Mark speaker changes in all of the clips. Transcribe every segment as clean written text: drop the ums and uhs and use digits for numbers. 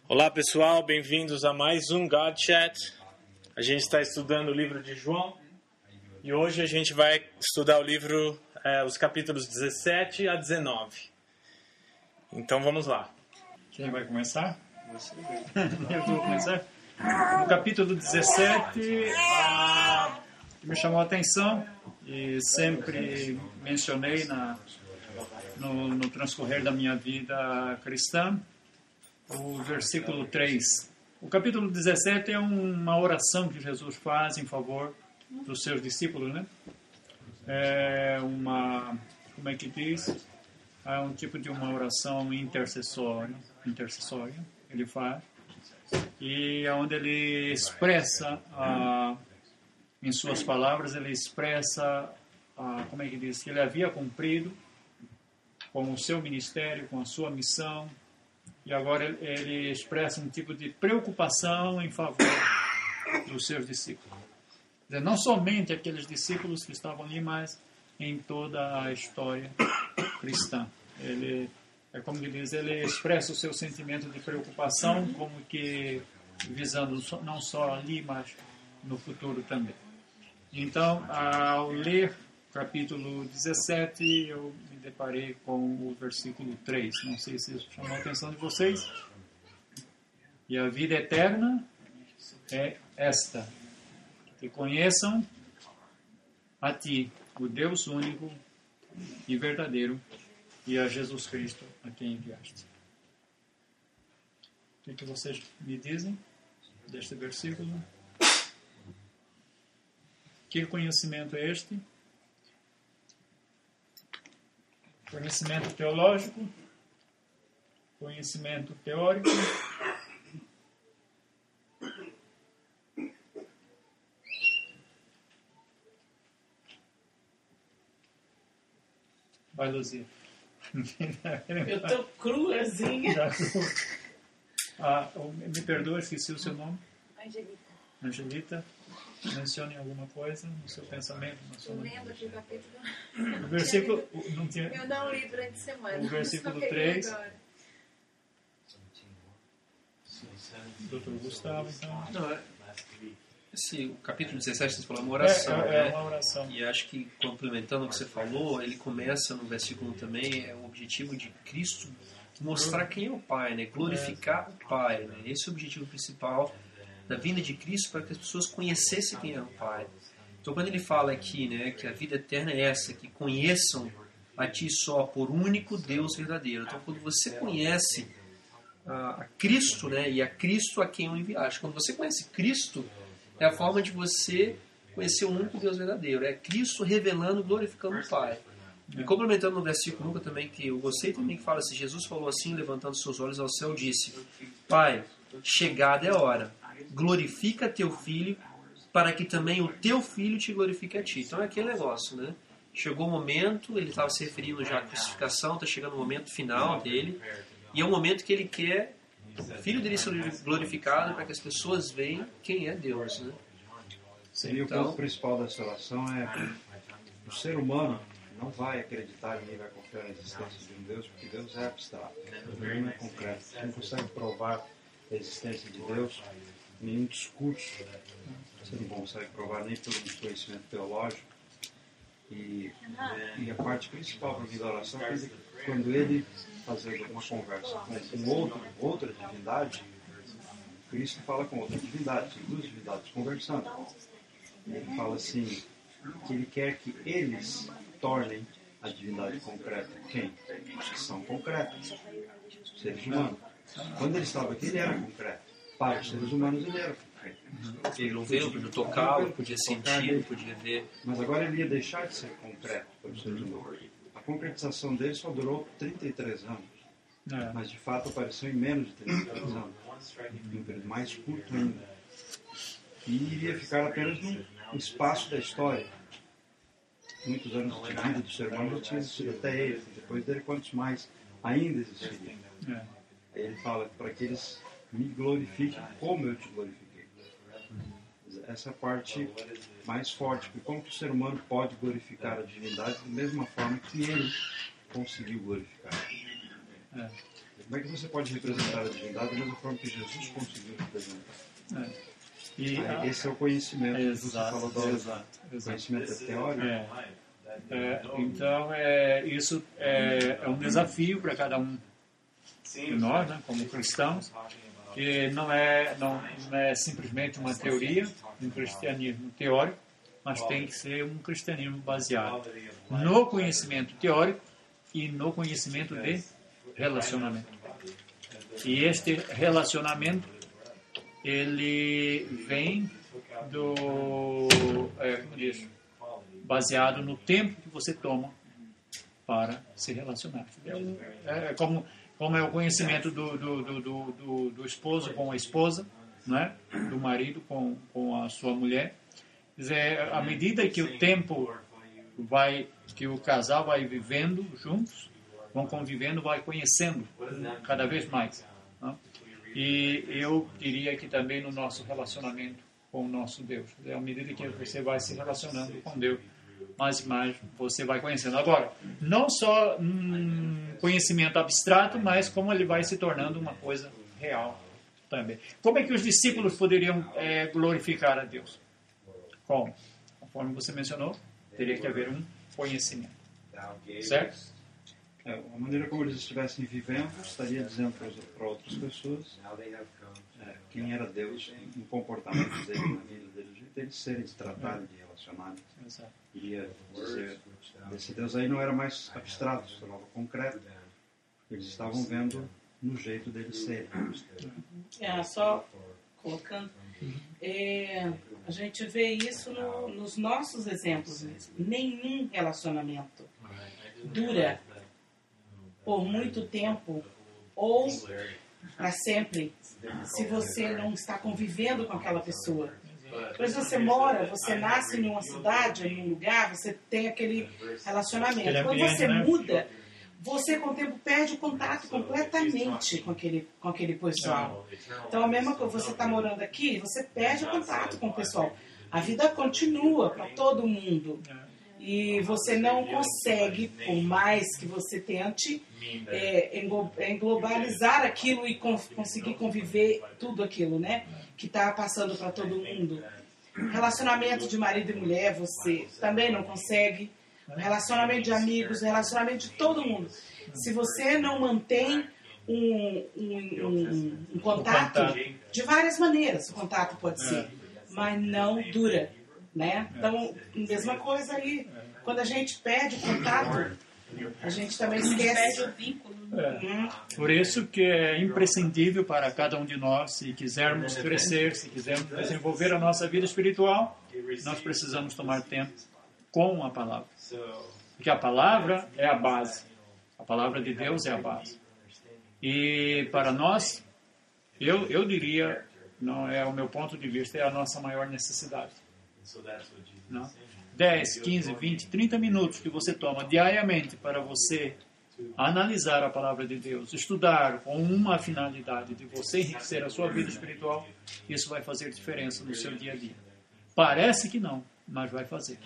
Speaker 1: Olá pessoal, bem-vindos a mais um God Chat. A gente está estudando o livro de João e hoje a gente vai estudar o livro, os capítulos 17 a 19. Então vamos lá.
Speaker 2: Quem vai começar? Você. Eu vou começar. No capítulo 17, me chamou a atenção e sempre mencionei no transcorrer da minha vida cristã, o versículo 3. O capítulo 17 é uma oração que Jesus faz em favor dos seus discípulos, né? É como é que diz? É um tipo de uma oração intercessória, ele faz, e onde ele expressa, em suas palavras, ele expressa, como é que diz? Que ele havia cumprido com o seu ministério, com a sua missão, e agora ele expressa um tipo de preocupação em favor dos seus discípulos. Quer dizer, não somente aqueles discípulos que estavam ali, mas em toda a história cristã. Ele, como ele diz, ele expressa o seu sentimento de preocupação, como que visando não só ali, mas no futuro também. Então, ao ler o capítulo 17, eu me deparei com o versículo 3. Não sei se isso chamou a atenção de vocês. E a vida eterna é esta: que conheçam a Ti, o Deus único e verdadeiro, e a Jesus Cristo, a quem enviaste. O que vocês me dizem deste versículo? Que conhecimento é este? Conhecimento teológico? Conhecimento teórico? Vai, Luzia.
Speaker 3: Eu tô cruazinha.
Speaker 2: Me perdoa, esqueci o seu nome.
Speaker 3: Angelita.
Speaker 2: Mencione alguma coisa no seu pensamento.
Speaker 3: Eu lembro que o capítulo...
Speaker 2: O versículo... Não tinha...
Speaker 3: Eu não li durante a semana.
Speaker 2: O versículo 3. Doutor Gustavo, então...
Speaker 4: Não, o capítulo 17, você falou, é uma oração, né?
Speaker 2: É uma oração.
Speaker 4: E acho que, complementando o que você falou, ele começa no versículo 1 também, é o objetivo de Cristo mostrar quem é o Pai, né? Glorificar o Pai, né? Esse é o objetivo principal da vinda de Cristo, para que as pessoas conhecessem quem é o Pai. Então, quando ele fala aqui, né, que a vida eterna é essa, que conheçam a Ti só por único Deus verdadeiro. Então, quando você conhece a Cristo, né, e a Cristo a quem o enviaste, quando você conhece Cristo, é a forma de você conhecer o único Deus verdadeiro. É Cristo revelando, glorificando o Pai. E complementando no versículo 1 também, que eu gostei também, que fala assim, Jesus falou assim, levantando seus olhos ao céu, disse: Pai, chegada é a hora, glorifica teu filho, para que também o teu filho te glorifique a ti. Então é aquele negócio, né? Chegou o momento, ele estava se referindo já à crucificação, está chegando o momento final dele, e é um momento que ele quer o filho dele ser glorificado para que as pessoas vejam quem é Deus, né?
Speaker 5: Seria o ponto principal dessa relação é o ser humano não vai acreditar e nem vai confiar na existência de um Deus, porque Deus é abstrato, Deus não é concreto. Você não consegue provar a existência de Deus, nenhum discurso, você não consegue provar nem pelo conhecimento teológico. E a parte principal para a vida da oração é quando ele fazer uma conversa com outra divindade, Cristo fala com outra divindade, duas divindades conversando. E ele fala assim, que ele quer que eles tornem a divindade concreta. Quem? Os que são concretos, os seres humanos. Quando ele estava aqui, ele era concreto. Para os seres humanos, ele era concreto.
Speaker 4: Ele não veio, podia tocá-lo, podia sentir, podia ver.
Speaker 5: Mas agora ele ia deixar de ser concreto para os seres humanos. A concretização dele só durou 33 anos. Mas de fato apareceu em menos de 33 anos. Em um período mais curto ainda. E iria ficar apenas no espaço da história. Muitos anos de vida do ser humano já tinha existido até ele. Depois dele, quantos mais ainda existiriam? Aí ele fala para que eles me glorifiquem como eu te glorifiquei. Essa é a parte mais forte, porque como que o ser humano pode glorificar a divindade da mesma forma que ele conseguiu glorificar? como é que você pode representar a divindade da mesma forma que Jesus conseguiu representar? Esse é o conhecimento que você falou da
Speaker 2: exato.
Speaker 5: Conhecimento é teórico.
Speaker 2: Então, isso é um desafio para cada um de nós, né, como cristãos, que não é simplesmente uma teoria, um cristianismo teórico, mas tem que ser um cristianismo baseado no conhecimento teórico e no conhecimento de relacionamento. E este relacionamento, ele vem baseado no tempo que você toma para se relacionar. Como é o conhecimento do esposo com a esposa, né? Do marido com a sua mulher. Quer dizer, à medida que o tempo que o casal vai vivendo juntos, vão convivendo, vai conhecendo cada vez mais. Né? E eu diria que também no nosso relacionamento com o nosso Deus. À medida que você vai se relacionando com Deus, mais e mais você vai conhecendo. Agora, não só conhecimento abstrato, mas como ele vai se tornando uma coisa real também. Como é que os discípulos poderiam glorificar a Deus? Como? Conforme você mencionou, teria que haver um conhecimento. Certo?
Speaker 5: A maneira como eles estivessem vivendo estaria dizendo para outras pessoas quem era Deus, um comportamento dele na vida deles, o jeito deles serem, de tratarem, de relacionarem. Iria dizer, esse Deus aí não era mais abstrato, se tornava concreto. Eles estavam vendo no jeito deles serem.
Speaker 6: Só colocando, a gente vê isso nos nossos exemplos mesmo. Nenhum relacionamento dura por muito tempo ou para sempre se você não está convivendo com aquela pessoa. Por exemplo, você nasce em uma cidade, em um lugar, você tem aquele relacionamento. Quando você muda, você com o tempo perde o contato completamente com aquele pessoal. Então, a mesma coisa, você está morando aqui, você perde o contato com o pessoal. A vida continua para todo mundo. E você não consegue, por mais que você tente, englobalizar aquilo e conseguir conviver tudo aquilo, né? Que está passando para todo mundo. Relacionamento de marido e mulher, você também não consegue. Relacionamento de amigos, relacionamento de todo mundo. Se você não mantém um contato, de várias maneiras o contato pode ser, mas não dura, né? Então, mesma coisa aí. Quando a gente perde o contato, a gente também esquece o vínculo.
Speaker 2: Por isso que é imprescindível para cada um de nós, se quisermos crescer, se quisermos desenvolver a nossa vida espiritual, nós precisamos tomar tempo com a palavra. Porque a palavra é a base. A palavra de Deus é a base. E para nós, eu diria, não é o meu ponto de vista, é a nossa maior necessidade. Não? 10, 15, 20, 30 minutos que você toma diariamente para você analisar a palavra de Deus, estudar com uma finalidade de você enriquecer a sua vida espiritual, isso vai fazer diferença no seu dia a dia. Parece que não, mas vai fazer.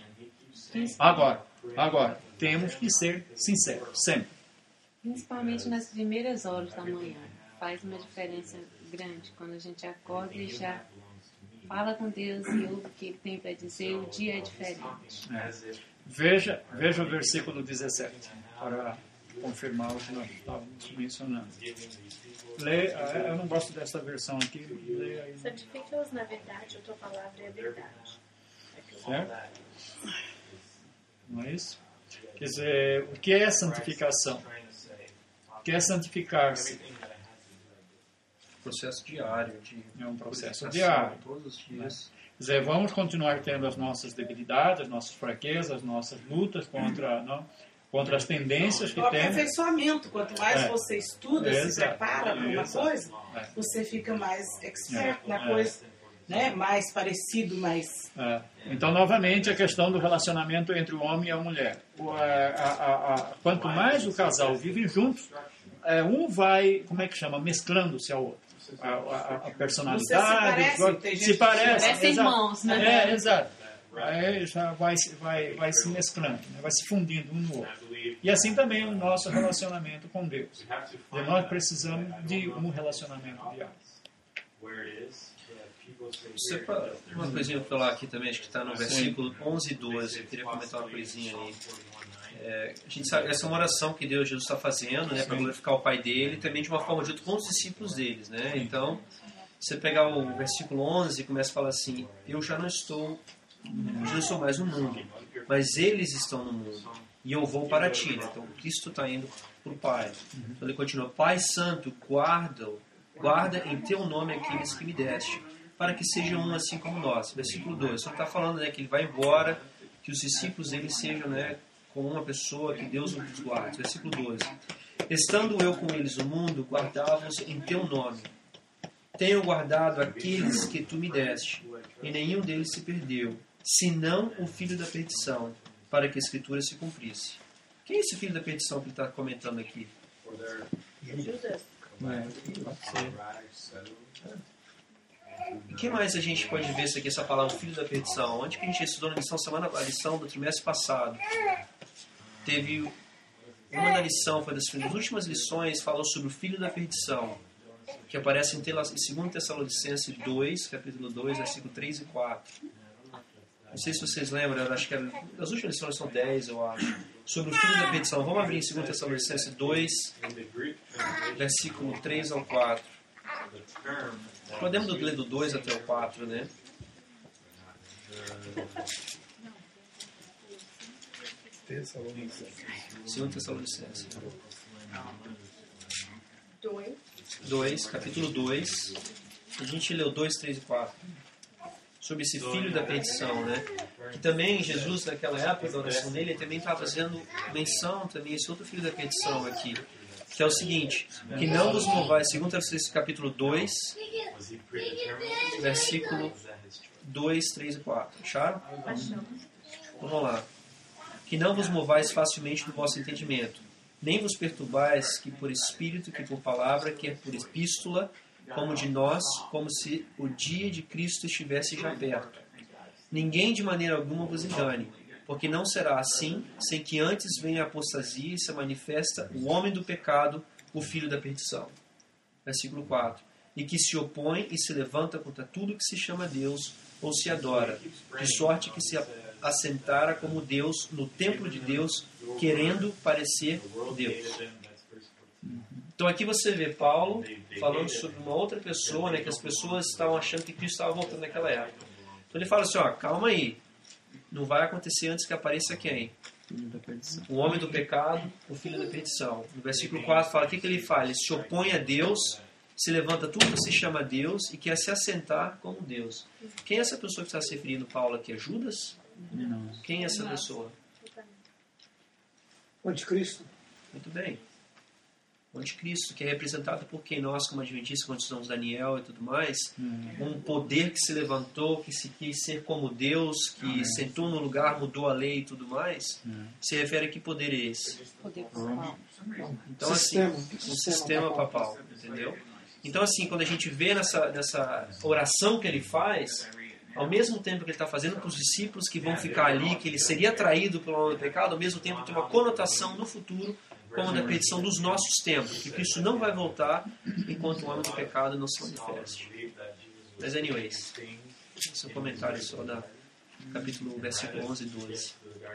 Speaker 2: Agora, temos que ser sinceros, sempre.
Speaker 7: Principalmente nas primeiras horas da manhã. Faz uma diferença grande quando a gente acorda e já fala com Deus e ouve o que Ele tem para dizer, o dia é diferente.
Speaker 2: Veja o versículo 17, para confirmar o que nós estávamos mencionando. Leia, eu não gosto dessa versão aqui. Leia aí.
Speaker 3: Santifica-os na verdade, a tua palavra é a verdade.
Speaker 2: Certo? Não é isso? Quer dizer, o que é santificação? O que é santificar-se?
Speaker 4: Processo diário.
Speaker 2: É um processo diário.
Speaker 4: Todos os dias.
Speaker 2: Quer dizer, vamos continuar tendo as nossas debilidades, as nossas fraquezas, as nossas lutas contra as tendências que temos. O
Speaker 6: aperfeiçoamento. Quanto mais você estuda, se prepara para uma coisa, você fica mais expert na coisa, né? Mais parecido, mais...
Speaker 2: Então, novamente, a questão do relacionamento entre o homem e a mulher. Quanto mais o casal vive juntos, um vai, mesclando-se ao outro. A personalidade, se parece
Speaker 7: irmãos, né?
Speaker 2: Exato. Aí já vai se mesclando, né? Vai se fundindo um no outro. E assim também o nosso relacionamento com Deus. E nós precisamos de um relacionamento diário.
Speaker 4: Uma coisinha para falar aqui também, acho que está no versículo 11 e 12. Eu queria comentar uma coisinha ali. A gente sabe, essa é uma oração que Jesus está fazendo, né, para glorificar o Pai dele, também de uma forma junto com os discípulos deles, né? Então, você pegar o versículo 11 e começa a falar assim: eu já não sou mais no mundo, mas eles estão no mundo e eu vou para ti, né? Então, Cristo está indo para o Pai. Então, ele continua: Pai Santo, guarda em teu nome aqueles que me deste, para que sejam um assim como nós. Versículo 2, só está falando, né, que ele vai embora, que os discípulos dele sejam, né, como uma pessoa, que Deus os guarde. Versículo 12, estando eu com eles no mundo, guardava-os em teu nome. Tenho guardado aqueles que tu me deste, e nenhum deles se perdeu, senão o filho da perdição, para que a Escritura se cumprisse. Quem é esse filho da perdição que ele está comentando aqui?
Speaker 3: Judas.
Speaker 4: O que mais a gente pode ver isso aqui, essa palavra filho da perdição? Onde que a gente estudou a lição do trimestre passado? Teve uma da lição, foi das últimas lições, falou sobre o filho da perdição, que aparece em 2 Tessalonicenses 2, capítulo 2, versículo 3 e 4. Não sei se vocês lembram, eu acho que as últimas lições são 10, eu acho. Sobre o filho da perdição. Vamos abrir em 2 Tessalonicenses 2, versículo 3 ao 4. Podemos ler do 2 até o 4, né? Segundo Tessalonicenses 2, capítulo 2. A gente leu 2, 3 e 4. Sobre esse filho da perdição, né? Que também Jesus, naquela época da oração dele, também estava fazendo menção também a esse outro filho da perdição aqui. Que é o seguinte: que não vos movais, 2 Tessalonicenses capítulo 2, versículo 2, 3 e 4. Acharam? Vamos lá. Que não vos movais facilmente do vosso entendimento, nem vos perturbais, que por espírito, que por palavra, que é por epístola, como de nós, como se o dia de Cristo estivesse já perto. Ninguém de maneira alguma vos engane, porque não será assim, sem que antes venha a apostasia e se manifesta o homem do pecado, o filho da perdição. Versículo 4. E que se opõe e se levanta contra tudo que se chama Deus ou se adora, de sorte que se assentara como Deus no templo de Deus, querendo parecer Deus. Então aqui você vê Paulo falando sobre uma outra pessoa, né, que as pessoas estavam achando que Cristo estava voltando naquela época. Então ele fala assim, ó, calma aí, não vai acontecer antes que apareça quem? O homem do pecado, o filho da perdição. No versículo 4 fala, o que ele faz? Ele se opõe a Deus, se levanta tudo que se chama Deus e quer se assentar como Deus. Quem é essa pessoa que está se referindo, Paulo, aqui? É Judas?
Speaker 2: Não.
Speaker 4: Quem é essa pessoa?
Speaker 8: O anticristo.
Speaker 4: Muito bem. O anticristo, que é representado por quem? Nós, como adventistas, quando estudamos Daniel e tudo mais, um poder que se levantou, que se quis ser como Deus, que sentou no lugar, mudou a lei e tudo mais, se refere a que poder é esse?
Speaker 7: Poder papal.
Speaker 4: Então, assim, um sistema papal, entendeu? Então, assim, quando a gente vê nessa oração que ele faz, ao mesmo tempo que ele está fazendo para os discípulos que vão ficar ali, que ele seria traído pelo homem do pecado, ao mesmo tempo tem uma conotação no futuro como da perdição dos nossos tempos, que Cristo não vai voltar enquanto o homem do pecado não se manifeste. Mas, anyways, esse é um comentário só da capítulo, versículo 11 e 12.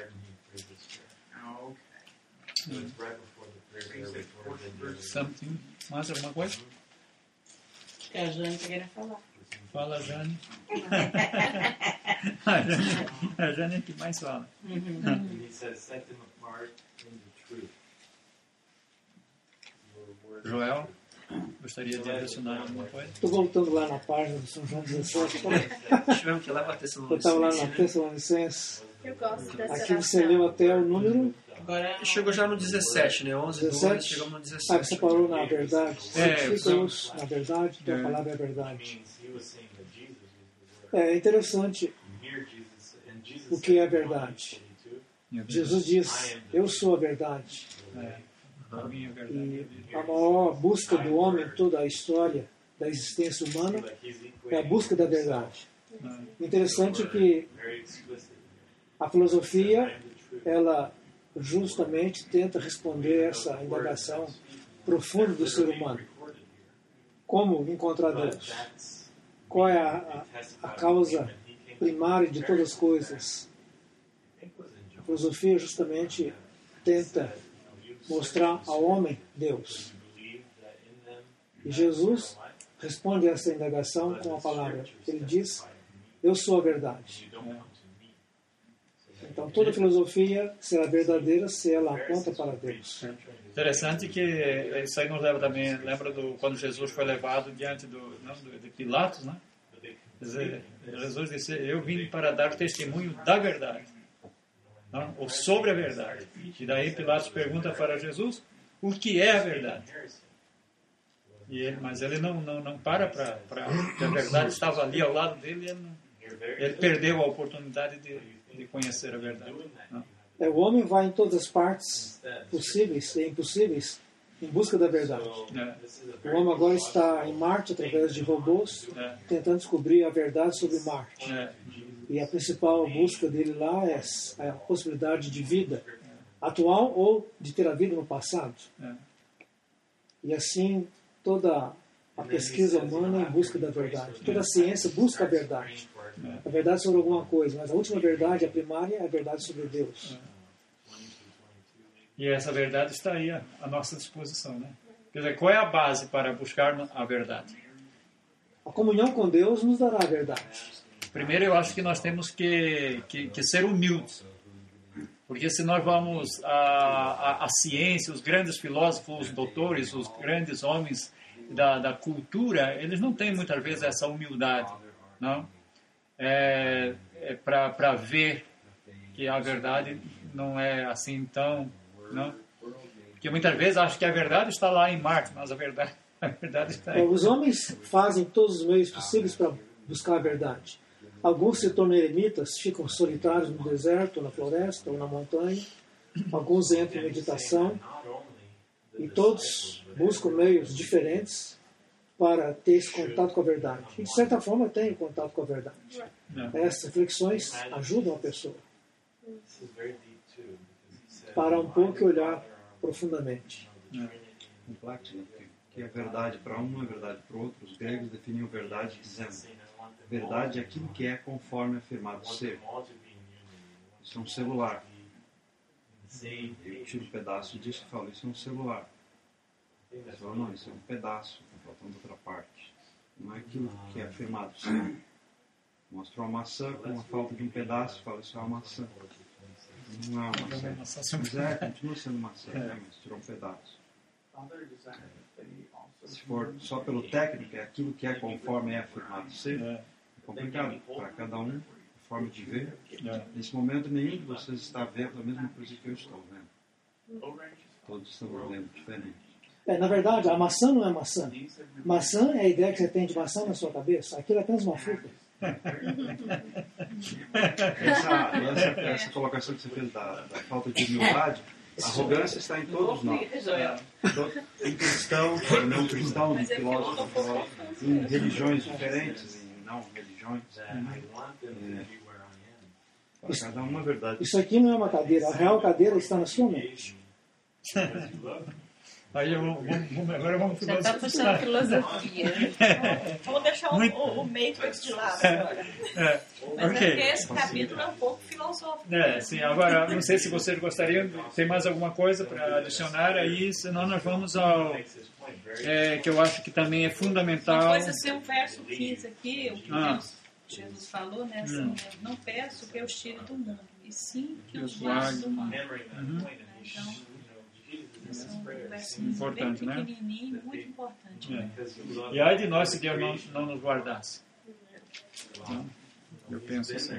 Speaker 2: Something. Mais alguma coisa?
Speaker 6: Que a Jane está querendo falar.
Speaker 2: Fala, Jane. a Jane é que mais fala. Joel, gostaria de adicionar alguma coisa?
Speaker 8: Estou voltando lá na página do São João 17.
Speaker 4: Tivemos que ir lá para
Speaker 8: Eu estava lá na Tessalonicenses.
Speaker 3: Eu gosto dessa
Speaker 8: Aqui você leu até o número.
Speaker 6: Agora,
Speaker 4: chegou já no 17, né? 11 e 12,
Speaker 8: 17?
Speaker 4: chegamos no
Speaker 8: Ah,
Speaker 4: 17.
Speaker 8: você parou na verdade.
Speaker 2: Deus.
Speaker 8: Na verdade, tua palavra é verdade. É interessante o que é a verdade. Jesus diz, eu sou a verdade.
Speaker 2: A minha verdade.
Speaker 8: E a maior busca do homem em toda a história da existência humana é a busca da verdade. Interessante que a filosofia, ela justamente tenta responder essa indagação profunda do ser humano. Como encontrar Deus? Qual é a causa primária de todas as coisas? A filosofia justamente tenta mostrar ao homem Deus. E Jesus responde a essa indagação com a palavra. Ele diz, eu sou a verdade. Então toda filosofia será verdadeira se ela aponta para Deus.
Speaker 2: Interessante que isso aí nos leva também, lembra quando Jesus foi levado diante de Pilatos, né? Jesus disse, eu vim para dar testemunho da verdade, não? Ou sobre a verdade. E daí Pilatos pergunta para Jesus, o que é a verdade? Mas ele não para que a verdade estava ali ao lado dele, ele perdeu a oportunidade de conhecer a verdade. Não?
Speaker 8: O homem vai em todas as partes possíveis e impossíveis em busca da verdade. O homem agora está em Marte através de robôs, tentando descobrir a verdade sobre Marte. E a principal busca dele lá é a possibilidade de vida atual ou de ter a vida no passado. E assim, toda a pesquisa humana em busca da verdade. Toda a ciência busca a verdade. A verdade sobre alguma coisa, mas a última verdade, a primária, é a verdade sobre Deus.
Speaker 2: E essa verdade está aí à nossa disposição, né? Quer dizer, qual é a base para buscar a verdade?
Speaker 8: A comunhão com Deus nos dará a verdade.
Speaker 2: Primeiro, eu acho que nós temos que ser humildes. Porque se nós vamos à ciência, os grandes filósofos, os doutores, os grandes homens da cultura, eles não têm muitas vezes essa humildade, não? Para ver que a verdade não é assim tão, não? Porque muitas vezes acham que a verdade está lá em Marte, mas a verdade está aí.
Speaker 8: Os homens fazem todos os meios possíveis para buscar a verdade. Alguns se tornam eremitas, ficam solitários no deserto, na floresta ou na montanha. Alguns entram em meditação. E todos buscam meios diferentes para ter esse contato com a verdade. E, de certa forma, tem contato com a verdade. Essas reflexões ajudam a pessoa para um pouco e olhar profundamente.
Speaker 5: Complexo, né? Porque a verdade para um não é verdade para o outro. Os gregos definiam verdade dizendo: verdade é aquilo que é conforme afirmado ser. Isso é um celular. Eu tiro um pedaço disso e falo, isso é um celular. Você fala, não, isso é um pedaço, está faltando outra parte. Não é aquilo que é afirmado ser. Mostra uma maçã com a falta de um pedaço, fala, isso é uma maçã. Não é uma maçã. Mas continua sendo maçã, né? Mas tirou um pedaço. Se for só pelo técnico, é aquilo que é conforme é afirmado ser. É complicado para cada um, a forma de ver. Nesse momento, nenhum de vocês está vendo a mesma coisa que eu estou vendo. Todos estão vendo diferente.
Speaker 8: Na verdade, a maçã não é maçã. Maçã é a ideia que você tem de maçã na sua cabeça. Aquilo é apenas uma fruta.
Speaker 5: Essa colocação que você fez da falta de humildade, a arrogância está em todos nós. Em cristão, em não cristão, em filósofo, em religiões diferentes, em não religiões. Para cada uma é verdade.
Speaker 8: Isso aqui não é uma cadeira. A real cadeira está na sua mente.
Speaker 2: Aí agora vamos
Speaker 7: já está puxando filosofia.
Speaker 3: Vamos deixar o Matrix de lado agora. Mas
Speaker 2: okay.
Speaker 3: Porque esse capítulo é um pouco filosófico.
Speaker 2: Sim, agora, não sei se vocês gostariam, tem mais alguma coisa para adicionar aí, senão nós vamos ao que eu acho que também é fundamental.
Speaker 6: Uma coisa ser o verso 15 aqui, o que Jesus falou, né? Assim, não peço que eu os tire do mundo, e sim que os guarde do mal. Então,
Speaker 2: importante,
Speaker 6: bem pequenininho, muito importante.
Speaker 2: E ai de nós se Deus não nos guardasse. Eu penso assim.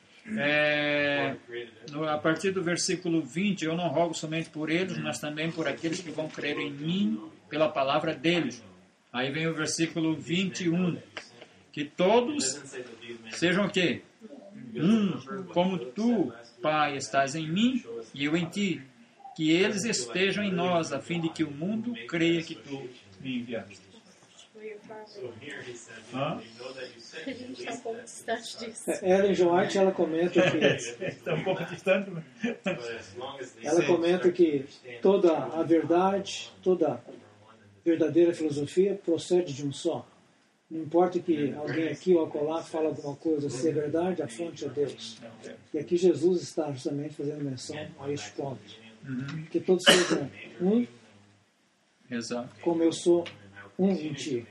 Speaker 2: A partir do versículo 20, eu não rogo somente por eles, mas também por aqueles que vão crer em mim pela palavra deles. Aí vem o versículo 21. Que todos sejam o quê? Como tu, Pai, estás em mim e eu em ti. Que eles estejam em nós, a fim de que o mundo creia que tu me enviaste.
Speaker 3: A gente está um pouco distante disso.
Speaker 8: Ellen G. White, ela comenta que
Speaker 2: Está um pouco distante, mas...
Speaker 8: ela comenta que toda a verdade, toda verdadeira filosofia procede de um só. Não importa que alguém aqui ou acolá fala alguma coisa, se é verdade, a fonte é Deus. E aqui Jesus está justamente fazendo menção a este ponto. Que todos sejam um,
Speaker 2: Exato.
Speaker 8: como eu sou um em ti.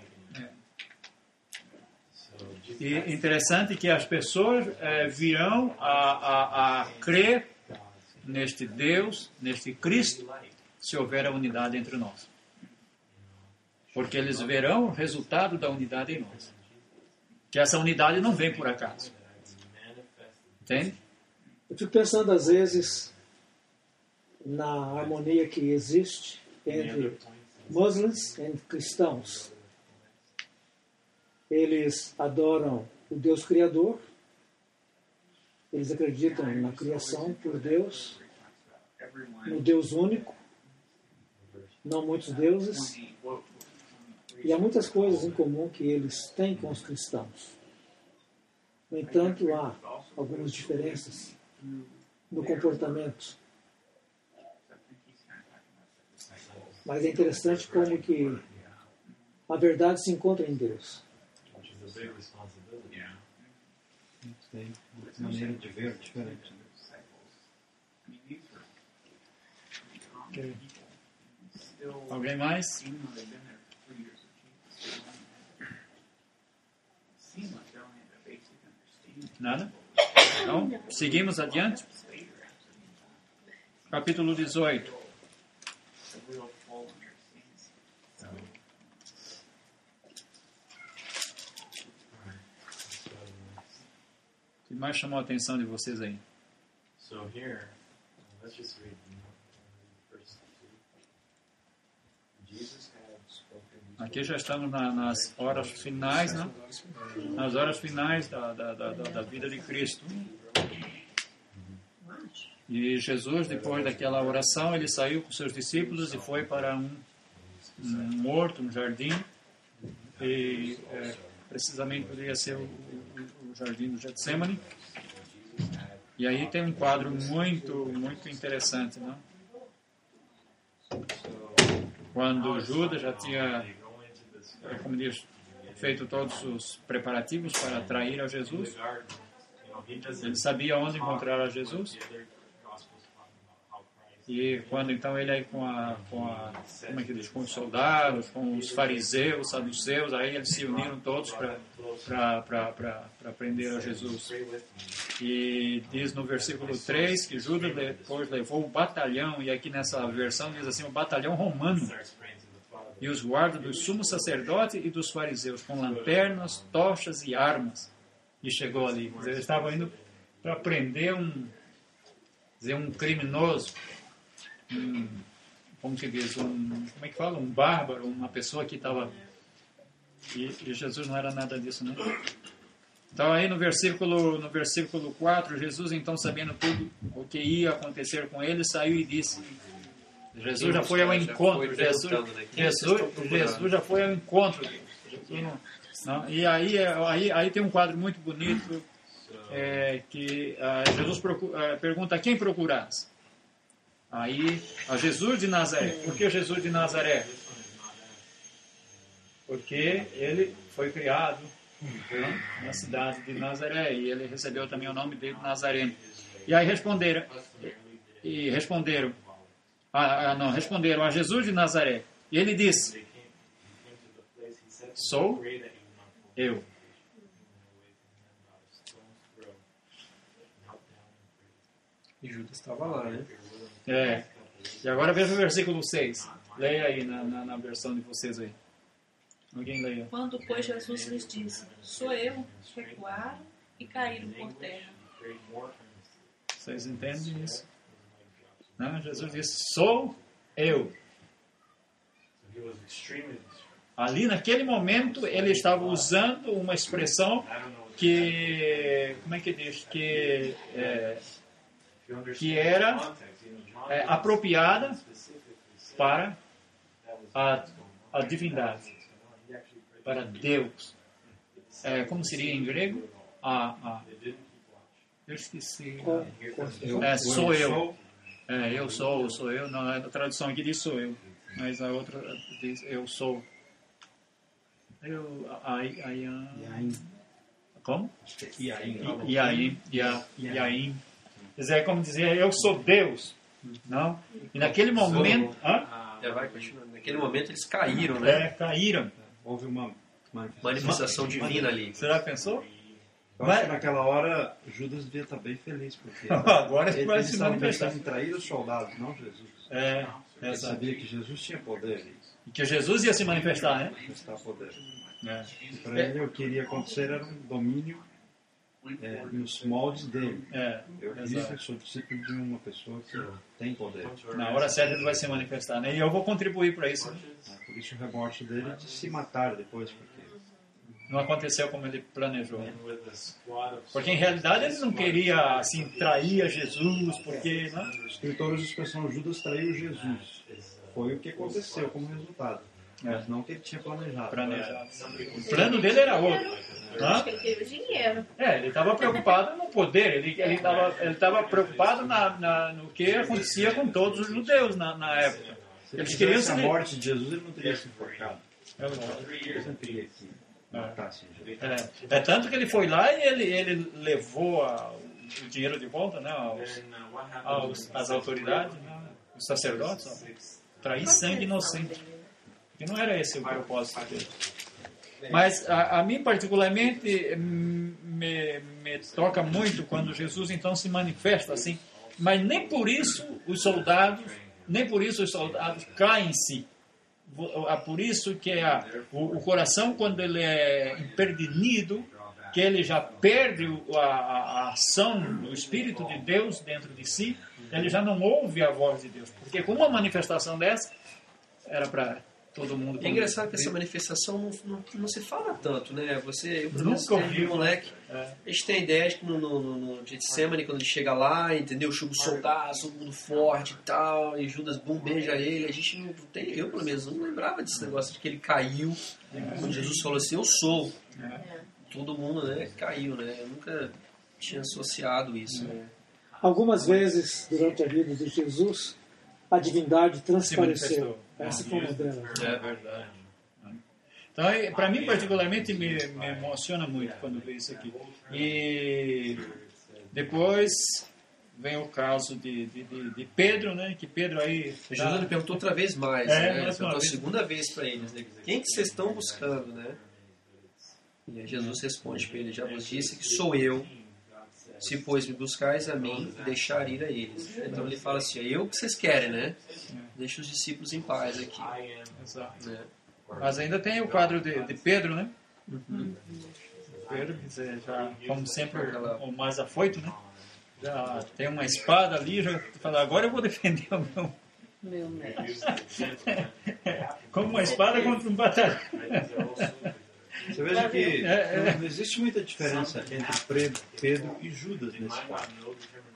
Speaker 2: E interessante que as pessoas virão a crer neste Deus, neste Cristo, se houver a unidade entre nós. Porque eles verão o resultado da unidade em nós. Que essa unidade não vem por acaso. Entende?
Speaker 8: Eu fico pensando, às vezes, na harmonia que existe entre muçulmanos e cristãos. Eles adoram o Deus Criador, eles acreditam na criação por Deus, no Deus único, não muitos deuses, e há muitas coisas em comum que eles têm com os cristãos. No entanto, há algumas diferenças no comportamento. Mas é interessante como que a verdade se encontra em Deus.
Speaker 5: Tem maneira de ver diferente.
Speaker 2: Okay. Alguém mais? Nada? Então, seguimos adiante. Capítulo 18. O que mais chamou a atenção de vocês aí? Aqui já estamos nas horas finais, né? Nas horas finais da vida de Cristo. E Jesus, depois daquela oração, ele saiu com seus discípulos e foi para um horto, um jardim. E precisamente poderia ser o jardim do Getsemane. E aí tem um quadro muito interessante, né? Quando Judas já tinha, como diz, feito todos os preparativos para atrair a Jesus, ele sabia onde encontrar a Jesus. E quando então ele aí como é que diz, com os soldados, com os fariseus, saduceus, aí eles se uniram todos para prender a Jesus. E diz no versículo 3 que Judas depois levou o batalhão, e aqui nessa versão diz assim, o batalhão romano, e os guardas do sumo sacerdote e dos fariseus, com lanternas, tochas e armas. E chegou ali. Eles estavam indo para prender um criminoso, como se diz, como é que fala? Um bárbaro, uma pessoa que estava... E Jesus não era nada disso, não. Então aí no versículo 4, Jesus então, sabendo tudo o que ia acontecer com ele, saiu e disse... Jesus já foi ao encontro. Jesus já foi ao encontro. E aí tem um quadro muito bonito que Jesus pergunta: quem procuras? Aí, a Jesus de Nazaré. Por que Jesus de Nazaré? Porque ele foi criado na cidade de Nazaré e ele recebeu também o nome de Nazareno. E aí responderam a Jesus de Nazaré. E ele disse: sou eu.
Speaker 4: E Judas estava lá, né?
Speaker 2: E agora veja o versículo 6. Leia aí na versão de vocês aí. Alguém leia.
Speaker 3: Quando, pois, Jesus lhes disse: sou eu, recuaram e caíram por terra.
Speaker 2: Vocês entendem isso? Não, Jesus disse: sou eu. Ali naquele momento ele estava usando uma expressão que, como é que diz, que era apropriada para a divindade. para Deus. Como seria em grego? Eu esqueci. Sou eu. Eu sou eu. Não, a tradução aqui diz sou eu. Mas a outra diz eu sou. Como? Iaim. Quer dizer, é como dizer, eu sou Deus. Não? E naquele momento...
Speaker 4: Vai continuando. Naquele momento eles caíram, né?
Speaker 2: Caíram.
Speaker 5: Houve uma
Speaker 4: manifestação divina ali.
Speaker 2: Você já pensou?
Speaker 5: Eu acho que naquela hora Judas devia estar bem feliz, porque
Speaker 2: agora ele vai se
Speaker 5: estavam
Speaker 2: manifestar.
Speaker 5: pensando em trair os soldados, não Jesus. Ele sabia que Jesus tinha poder.
Speaker 2: E que Jesus ia se manifestar, né?
Speaker 5: Manifestar poder. E para ele o que iria acontecer era um domínio nos moldes dele. Eu acredito que sou discípulo de uma pessoa que tem poder.
Speaker 2: Na hora certa ele vai se manifestar, né? E eu vou contribuir para isso.
Speaker 5: Por isso o remorso dele de se matar depois, porque
Speaker 2: não aconteceu como ele planejou. Porque em realidade ele não queria assim trair a Jesus, porque
Speaker 5: os escritores expressam Judas traiu Jesus. Foi o que aconteceu como resultado. Mas não que ele tinha planejado.
Speaker 2: O plano dele era outro.
Speaker 3: Acho que ele teve dinheiro.
Speaker 2: Ele estava preocupado no poder, ele estava preocupado no que acontecia com todos os judeus na época.
Speaker 5: Eles queriam a morte de Jesus, ele não teria se enforcado. Ele não teria que matasse Jesus.
Speaker 2: Tanto que ele foi lá e ele levou o dinheiro de volta, né, às autoridades, né, os sacerdotes, trair sangue inocente. E não era esse o propósito dele. Mas a mim particularmente me toca muito quando Jesus então se manifesta assim. Mas nem por isso os soldados caem em si. Por isso que o coração, quando ele é imperdinido, que ele já perde a ação do Espírito de Deus dentro de si, ele já não ouve a voz de Deus. Porque com uma manifestação dessa, era para todo mundo.
Speaker 4: É engraçado que essa manifestação não se fala tanto, né? Eu
Speaker 2: nunca ouvi,
Speaker 4: moleque. A gente tem a ideia de que no Getsemane, quando ele chega lá, entendeu? Chega os soldados, todo mundo forte e tal, e Judas beija ele. A gente não tem, eu pelo menos não lembrava desse negócio de que ele caiu. Quando Jesus falou assim, eu sou. Todo mundo, né, caiu, né? Eu nunca tinha associado isso, né?
Speaker 8: Algumas vezes durante a vida de Jesus, a divindade transpareceu. Essa foi uma delas.
Speaker 2: É verdade. Então, para mim, particularmente, me emociona muito quando vejo isso aqui. E depois vem o caso de Pedro, né? Que Pedro aí...
Speaker 4: Jesus perguntou outra vez mais, né? Ele perguntou a segunda vez para eles, né? Quem que vocês estão buscando, né? E aí Jesus responde para ele, já vos disse que sou eu. Se, pois, me buscais a mim, deixar ir a eles. Então ele fala assim, é eu que vocês querem, né? Deixa os discípulos em paz aqui.
Speaker 2: Exato. Né? Mas ainda tem o quadro de Pedro, né? Pedro, quer dizer, já, como sempre, o mais afoito, né? Já tem uma espada ali, já fala, agora eu vou defender o meu mestre. Como uma espada contra um batalhão.
Speaker 5: Você veja que não existe muita diferença entre Pedro e Judas nesse quadro.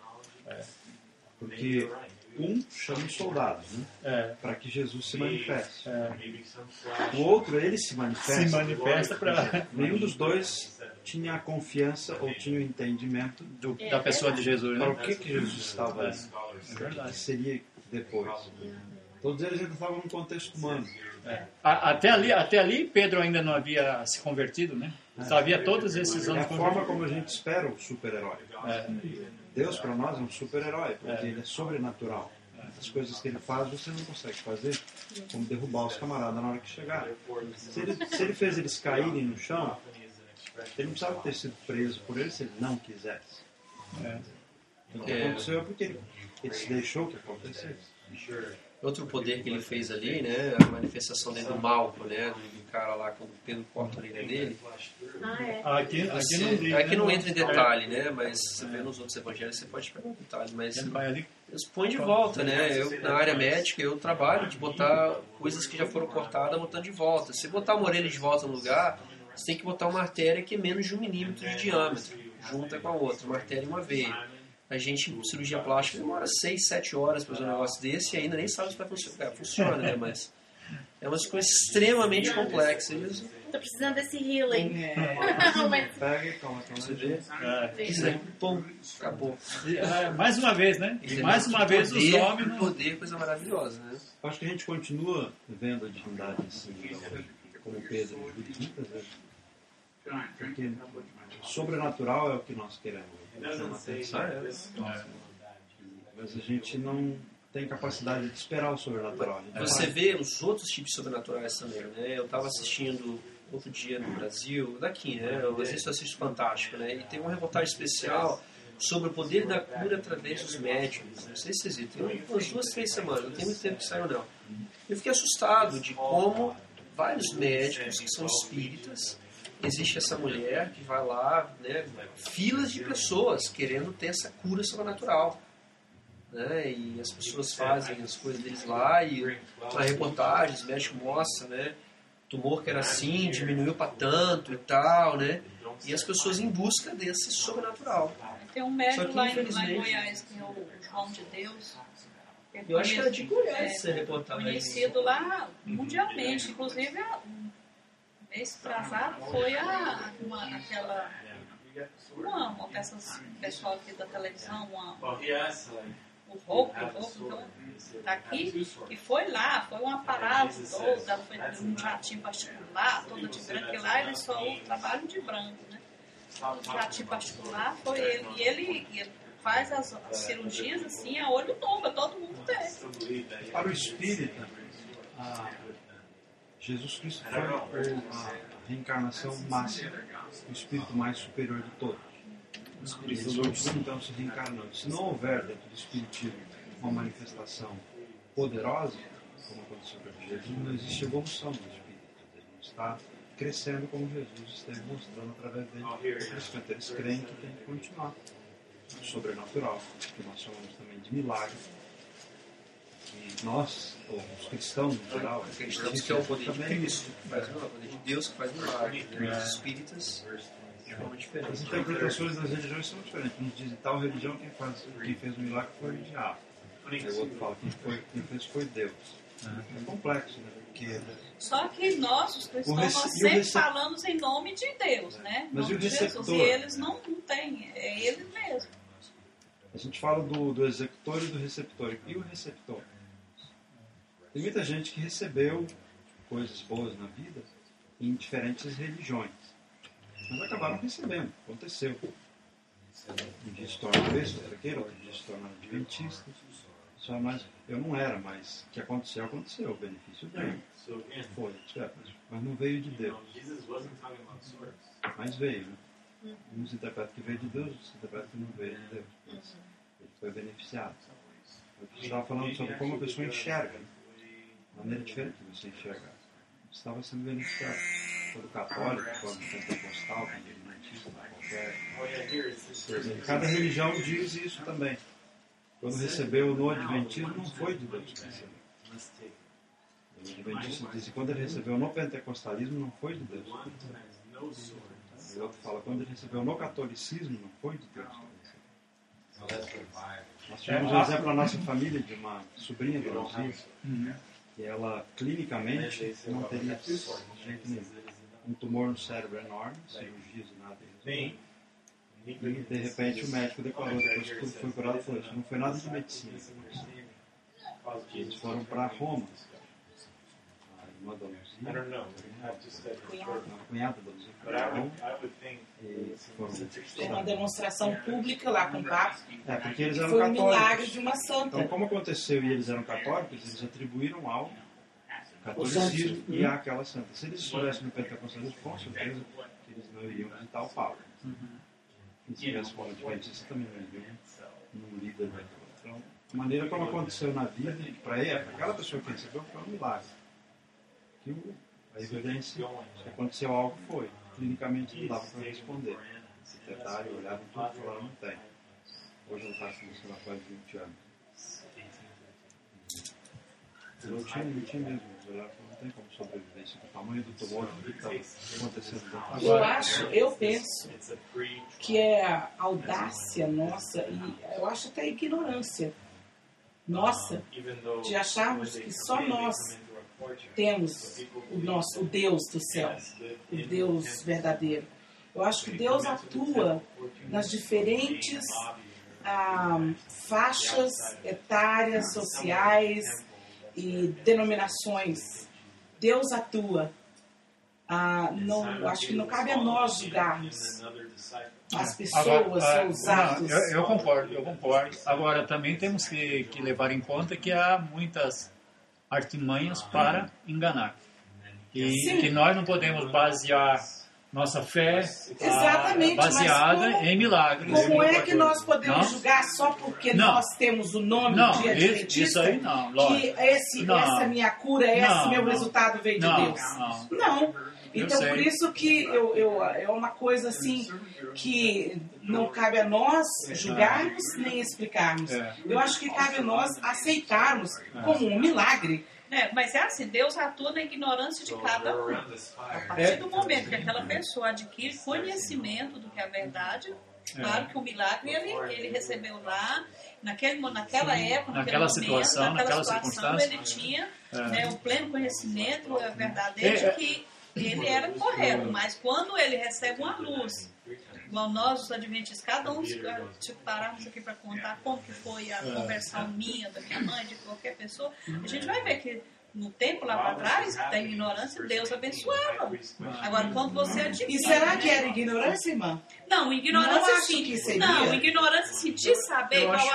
Speaker 5: Porque um chama os soldados, né? Para que Jesus se manifeste. O outro, ele se manifesta
Speaker 2: para...
Speaker 5: Nenhum dos dois tinha a confiança ou tinha o entendimento
Speaker 2: da pessoa de Jesus, né?
Speaker 5: Para o que Jesus estava ali. O que seria depois. Todos eles ainda estavam num contexto humano.
Speaker 2: Até ali Pedro ainda não havia se convertido, né? Havia todos esses anos.
Speaker 5: É a forma como a gente espera o super-herói. Deus para nós é um super-herói, porque ele é sobrenatural. As coisas que ele faz você não consegue fazer, como derrubar os camaradas na hora que chegar. Se ele fez eles caírem no chão, ele não precisava ter sido preso por ele se ele não quisesse. O que aconteceu é porque ele se deixou que acontecesse.
Speaker 4: Outro poder que ele fez ali, né, a manifestação dentro do Malco, né, do cara lá, quando Pedro corta a orelha dele. Aqui não entra em detalhe, né, mas você vê nos outros evangelhos, você pode pegar detalhes, mas Deus põe de volta, né, eu na área médica, eu trabalho de botar coisas que já foram cortadas, botando de volta. Se botar uma orelha de volta no lugar, você tem que botar uma artéria que é menos de 1 milímetro de diâmetro, junta com a outra, uma artéria e uma veia. A gente, cirurgia plástica, demora 6, 7 horas para fazer um negócio desse e ainda nem sabe se vai funcionar. Funciona, né? Mas é uma coisa extremamente complexa. Eles não
Speaker 7: Tô precisando desse healing.
Speaker 5: Pega e toma.
Speaker 4: Você vê? Isso aí, pum, acabou.
Speaker 2: Mais uma vez, né? E mais uma vez os homens...
Speaker 4: O poder, coisa maravilhosa, né?
Speaker 5: Acho que a gente continua vendo a divindade assim, como Pedro muitas vezes. Porque sobrenatural é o que nós queremos. Chama atenção. Mas a gente não tem capacidade de esperar o sobrenatural.
Speaker 4: Você vê os outros tipos de sobrenaturais também, né? Eu estava assistindo outro dia no Brasil, daqui, né? Às vezes eu assisto Fantástico, né? E tem uma reportagem especial sobre o poder da cura através dos médicos. Não sei se vocês viram, tem umas 2, 3 semanas, não tem muito tempo que saiu não. Eu fiquei assustado de como vários médicos que são espíritas, existe essa mulher que vai lá, né? Filas de pessoas querendo ter essa cura sobrenatural. Né? E as pessoas fazem as coisas deles lá e na reportagem os médicos mostram, né? Tumor que era assim, diminuiu para tanto e tal, né? E as pessoas em busca desse sobrenatural.
Speaker 3: Tem um médico lá em Goiás, que é o João de Deus.
Speaker 4: Eu acho que era de Goiás essa reportagem.
Speaker 3: Conhecido lá mundialmente. Inclusive, mês atrasado foi uma dessas pessoal aqui da televisão, o Rouco, então, daqui, e foi lá, foi um aparato todo, ela foi num jatinho particular, toda de branco, e lá eles só trabalham de branco, né? O jatinho particular foi ele, e ele faz as cirurgias assim, a olho nu, todo mundo tem.
Speaker 5: Para o espírita, Jesus Cristo foi a reencarnação máxima, o espírito mais superior de todos. Eles hoje não estão se reencarnando. Se não houver dentro do espiritismo uma manifestação poderosa, como aconteceu com Jesus, não existe evolução do espírito. Ele não está crescendo como Jesus esteve mostrando através dele. Eles creem que tem que continuar. O sobrenatural, que nós chamamos também de milagre. E nós, os cristãos em geral,
Speaker 4: acreditamos que é o poder de Cristo, o poder de Deus que faz milagre. Os espíritas de forma diferente.
Speaker 5: As interpretações das religiões são diferentes. Uns dizem tal religião quem fez o milagre foi o diabo. Aí o outro fala quem fez foi Deus. É complexo, né? Porque
Speaker 3: só que nós, os cristãos, nós sempre falamos em nome de Deus, né?
Speaker 5: Mas e o receptor?
Speaker 3: Jesus, e eles não têm, é eles mesmos.
Speaker 5: A gente fala do executor e do receptor. E o receptor? Tem muita gente que recebeu coisas boas na vida em diferentes religiões. Mas acabaram recebendo. Aconteceu. Um dia se torna isso, outro aquele, outro dia se torna adventista. Só mais, eu não era, mas o que aconteceu, aconteceu. O benefício veio. Foi, mas não veio de Deus. Mas veio, né? Uns interpretam que veio de Deus, outros interpretam que não veio de Deus. Mas ele foi beneficiado. Eu estava falando sobre como a pessoa enxerga, né? De maneira diferente de você enxergar. Você estava sendo beneficiado. Todo católico, todo pentecostal, adventista, qualquer. Cada religião diz isso também. Quando recebeu no adventismo, não foi de Deus que recebeu. O adventista diz que quando ele recebeu no pentecostalismo, não foi de Deus. E o outro fala, quando ele recebeu no catolicismo, não foi de Deus que recebeu. Nós tivemos um exemplo na nossa família de uma sobrinha da Luzia, que ela, clinicamente, não teria de jeito nenhum. Um tumor no cérebro enorme, cirurgias e nada. E, de repente, o médico declarou, depois que tudo foi curado, falou, isso não foi nada de medicina. Eles foram para Roma. A irmã da Luzia, a cunhada da Luzia,
Speaker 6: foi uma demonstração pública lá com o Papa.
Speaker 5: Porque eles eram
Speaker 6: foi
Speaker 5: católicos.
Speaker 6: Um milagre de uma santa.
Speaker 5: Então, como aconteceu e eles eram católicos, eles atribuíram ao catolicismo e àquela santa. Se eles estivessem no pentecostalismo, com certeza que eles não iriam visitar o Papa. E se tivesse como adventista, também não iriam num líder. Então, a maneira como aconteceu na vida, para aquela pessoa que recebeu, foi um milagre. Que a evidência que aconteceu algo foi. Clinicamente não dava para responder. O secretário olhava tudo e falava, não tem. Hoje ela está começando há quase 20 anos. Não tinha mesmo. Não tem como sobreviver. Isso é o tamanho do tumor que estava acontecendo.
Speaker 6: Eu penso que é a audácia nossa, e eu acho até a ignorância nossa, de acharmos que só nós temos o Deus do céu, o Deus verdadeiro. Eu acho que Deus atua nas diferentes faixas etárias, sociais e denominações. Deus atua. Acho que não cabe a nós julgarmos as pessoas ou os atos.
Speaker 2: Eu concordo. Agora, também temos que levar em conta que há muitas artimanhas para enganar. E que nós não podemos basear nossa fé baseada em milagres.
Speaker 6: Como é que nós podemos julgar só porque nós temos o nome de adventista?
Speaker 2: Isso aí não, lógico.
Speaker 6: Que essa minha cura, esse meu resultado veio de Deus. Não. Então, por isso que é uma coisa assim que não cabe a nós julgarmos nem explicarmos. Eu acho que cabe a nós aceitarmos como um milagre.
Speaker 3: Mas é assim, Deus atua na ignorância de cada um. A partir do momento que aquela pessoa adquire conhecimento do que é a verdade, claro que o milagre ele recebeu lá, naquela época, naquela situação, ele tinha o pleno conhecimento, a verdadeira, de que ele era correto. Mas quando ele recebe uma luz, igual nós, os adventistas, cada um, pararmos aqui para contar como que foi a conversão minha, da minha mãe, de qualquer pessoa, a gente vai ver que no tempo lá para trás, da ignorância, Deus abençoava. Agora, quando você adquire...
Speaker 6: E será que era ignorância, irmã?
Speaker 3: Não, ignorância sim. Não, ignorância sim, de saber, igual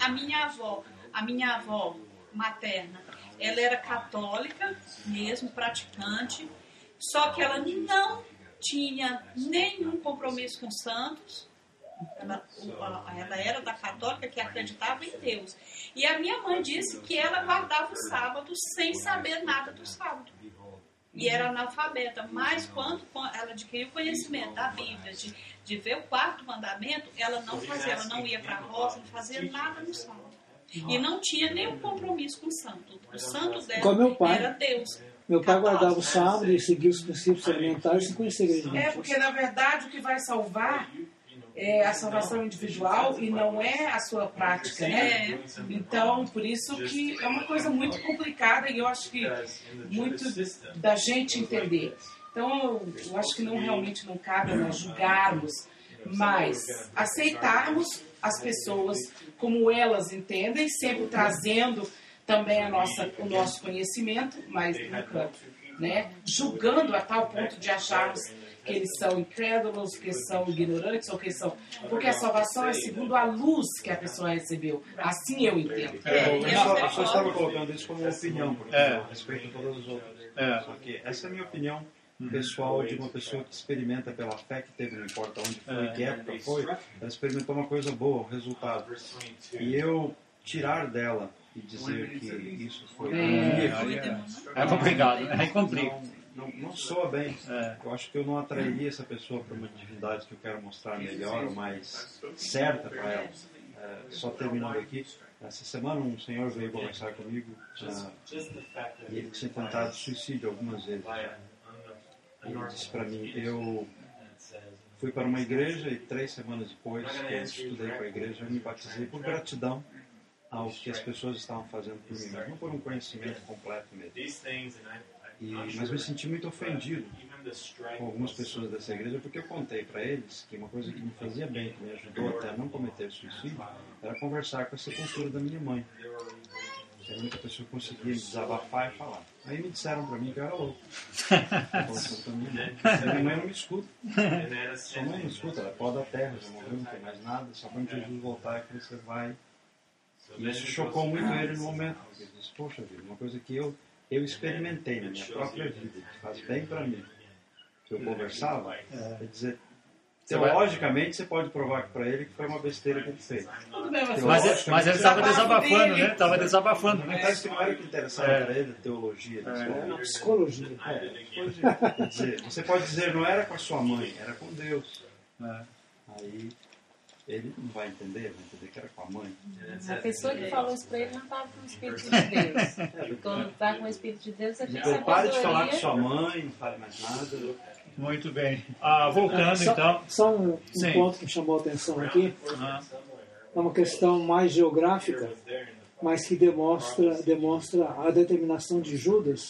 Speaker 3: a minha avó materna, ela era católica mesmo, praticante, só que ela não tinha nenhum compromisso com os santos. Ela era da católica que acreditava em Deus. E a minha mãe disse que ela guardava o sábado sem saber nada do sábado. E era analfabeta. Mas quando ela adquiriu o conhecimento da Bíblia, de ver o quarto mandamento, ela não fazia, ela não ia para a roça, não fazia nada no sábado. E não tinha nenhum compromisso com o santo. O santo dela era Deus.
Speaker 8: Meu pai guardava o sábado e seguia os princípios alimentares sem conhecer a igreja.
Speaker 6: Porque na verdade o que vai salvar é a salvação individual e não é a sua prática, né? Então, por isso que é uma coisa muito complicada e eu acho que muito da gente entender. Então, eu acho que realmente não cabe a nós julgarmos, mas aceitarmos as pessoas como elas entendem, sempre trazendo também o nosso conhecimento, mas nunca, julgando a tal ponto de acharmos que eles são incrédulos, que são ignorantes, ou que são... Porque a salvação é segundo a luz que a pessoa recebeu. Assim eu entendo.
Speaker 5: Eu só estava colocando isso como opinião, porque eu respeito todas as outras. Só que essa é a minha opinião pessoal de uma pessoa que experimenta pela fé que teve, não importa onde foi, que época foi, ela experimentou uma coisa boa, um resultado. E eu tirar dela e dizer que isso foi
Speaker 2: obrigado, é cumprir.
Speaker 5: Não soa bem. Eu acho que eu não atrairia essa pessoa para uma divindade que eu quero mostrar melhor ou mais certa para ela. Só terminando aqui, essa semana um senhor veio conversar comigo e ele tinha tentado suicídio algumas vezes. Ele disse para mim, eu fui para uma igreja e 3 semanas depois que eu estudei com a igreja, eu me batizei por gratidão ao que as pessoas estavam fazendo por mim, mas não por um conhecimento completo mesmo. Mas me senti muito ofendido com algumas pessoas dessa igreja, porque eu contei para eles que uma coisa que me fazia bem, que me ajudou até a não cometer suicídio, era conversar com a sepultura da minha mãe. Era a única pessoa que conseguia me desabafar e falar. Aí me disseram para mim que eu era louco. Minha mãe não me escuta. Sua mãe não escuta, ela é pó da terra, já morreu, não tem mais nada, só quando Jesus voltar é que você vai. E isso chocou muito ele no momento, porque ele disse, poxa vida, uma coisa que eu experimentei na minha própria vida, que faz bem para mim, que eu conversava, quer dizer, teologicamente você pode provar para ele que foi uma besteira que ele fez.
Speaker 2: Mas ele estava desabafando, né? Estava desabafando.
Speaker 5: Mas que não era o que interessava para ele, a teologia.
Speaker 8: Psicologia.
Speaker 5: Quer dizer, você pode dizer, não era com a sua mãe, era com Deus. Aí ele não vai entender que era com a mãe.
Speaker 7: A pessoa que falou isso para ele não estava com o Espírito de Deus. Quando está com o Espírito de Deus, a gente
Speaker 5: então, pare de falar com sua mãe, não fale mais nada.
Speaker 2: Muito bem. Voltando, então...
Speaker 8: Só um ponto que me chamou a atenção aqui. É uma questão mais geográfica, mas que demonstra a determinação de Judas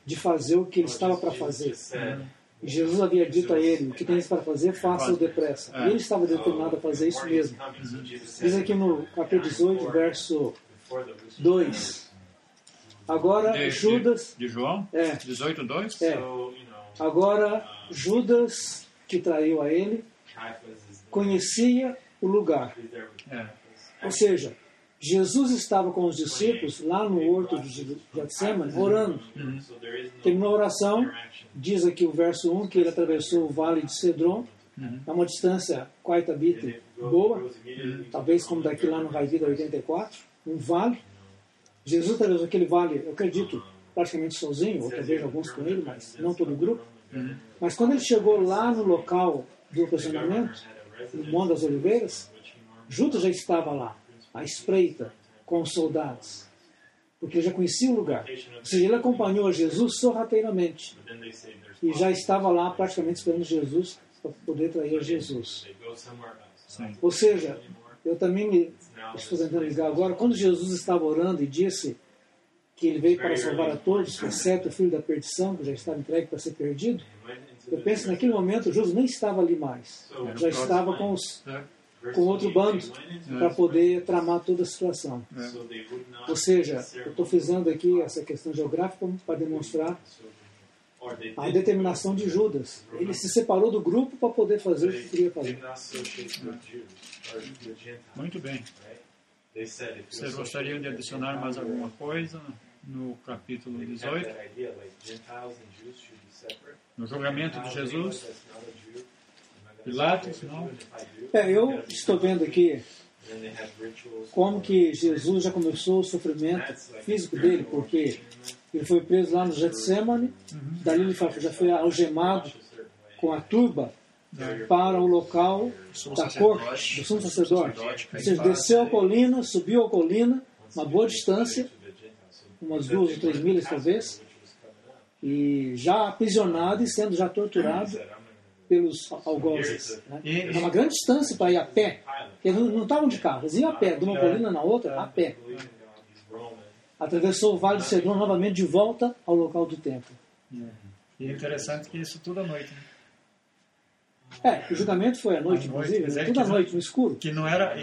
Speaker 8: de fazer o que ele estava para fazer. E Jesus havia dito a ele, o que tens para fazer, faça-o depressa. E ele estava determinado a fazer isso mesmo. Diz aqui no capítulo 18, verso 2. Agora Judas...
Speaker 2: De João? 18, 2?
Speaker 8: Agora Judas, que traiu a ele, conhecia o lugar. Ou seja, Jesus estava com os discípulos lá no horto de Getsemane, orando. Terminou a oração, diz aqui o verso 1, que ele atravessou o vale de Cedron, a uma distância quite bit boa, talvez como daqui lá no Raivida 84, um vale. Jesus atravessou aquele vale, eu acredito, praticamente sozinho, ou talvez alguns com ele, mas não todo o grupo. Mas quando ele chegou lá no local do aprisionamento, no Monte das Oliveiras, Judas já estava lá, à espreita, com os soldados, porque ele já conhecia o lugar. Ou seja, ele acompanhou a Jesus sorrateiramente e já estava lá praticamente esperando Jesus para poder trair a Jesus. Ou seja, eu também me estou tentando ligar agora, quando Jesus estava orando e disse que ele veio para salvar a todos, exceto o filho da perdição, que já estava entregue para ser perdido, eu penso que naquele momento Jesus nem estava ali mais, já estava com outro bando para poder tramar toda a situação. Ou seja, eu estou frisando aqui essa questão geográfica para demonstrar a determinação de Judas. Ele se separou do grupo para poder fazer o que queria fazer.
Speaker 2: Muito bem. Vocês gostariam de adicionar mais alguma coisa no capítulo 18? No julgamento de Jesus? Pilatos, não?
Speaker 8: Eu estou vendo aqui como que Jesus já começou o sofrimento físico dele, porque ele foi preso lá no Getsemane, dali ele já foi algemado com a turba para o local da corte, do sumo sacerdote. Ou seja, desceu a colina, subiu a colina, uma boa distância, umas 2 ou 3 milhas talvez, e já aprisionado e sendo já torturado pelos algozes. É uma grande distância para ir a pé. Eles não estavam de carro, eles iam a pé, de uma colina na outra, a pé. Atravessou o Vale de Cedron novamente de volta ao local do templo.
Speaker 2: E é interessante que isso tudo à noite.
Speaker 8: O julgamento foi à noite, inclusive, tudo à noite, no escuro.
Speaker 2: Que não era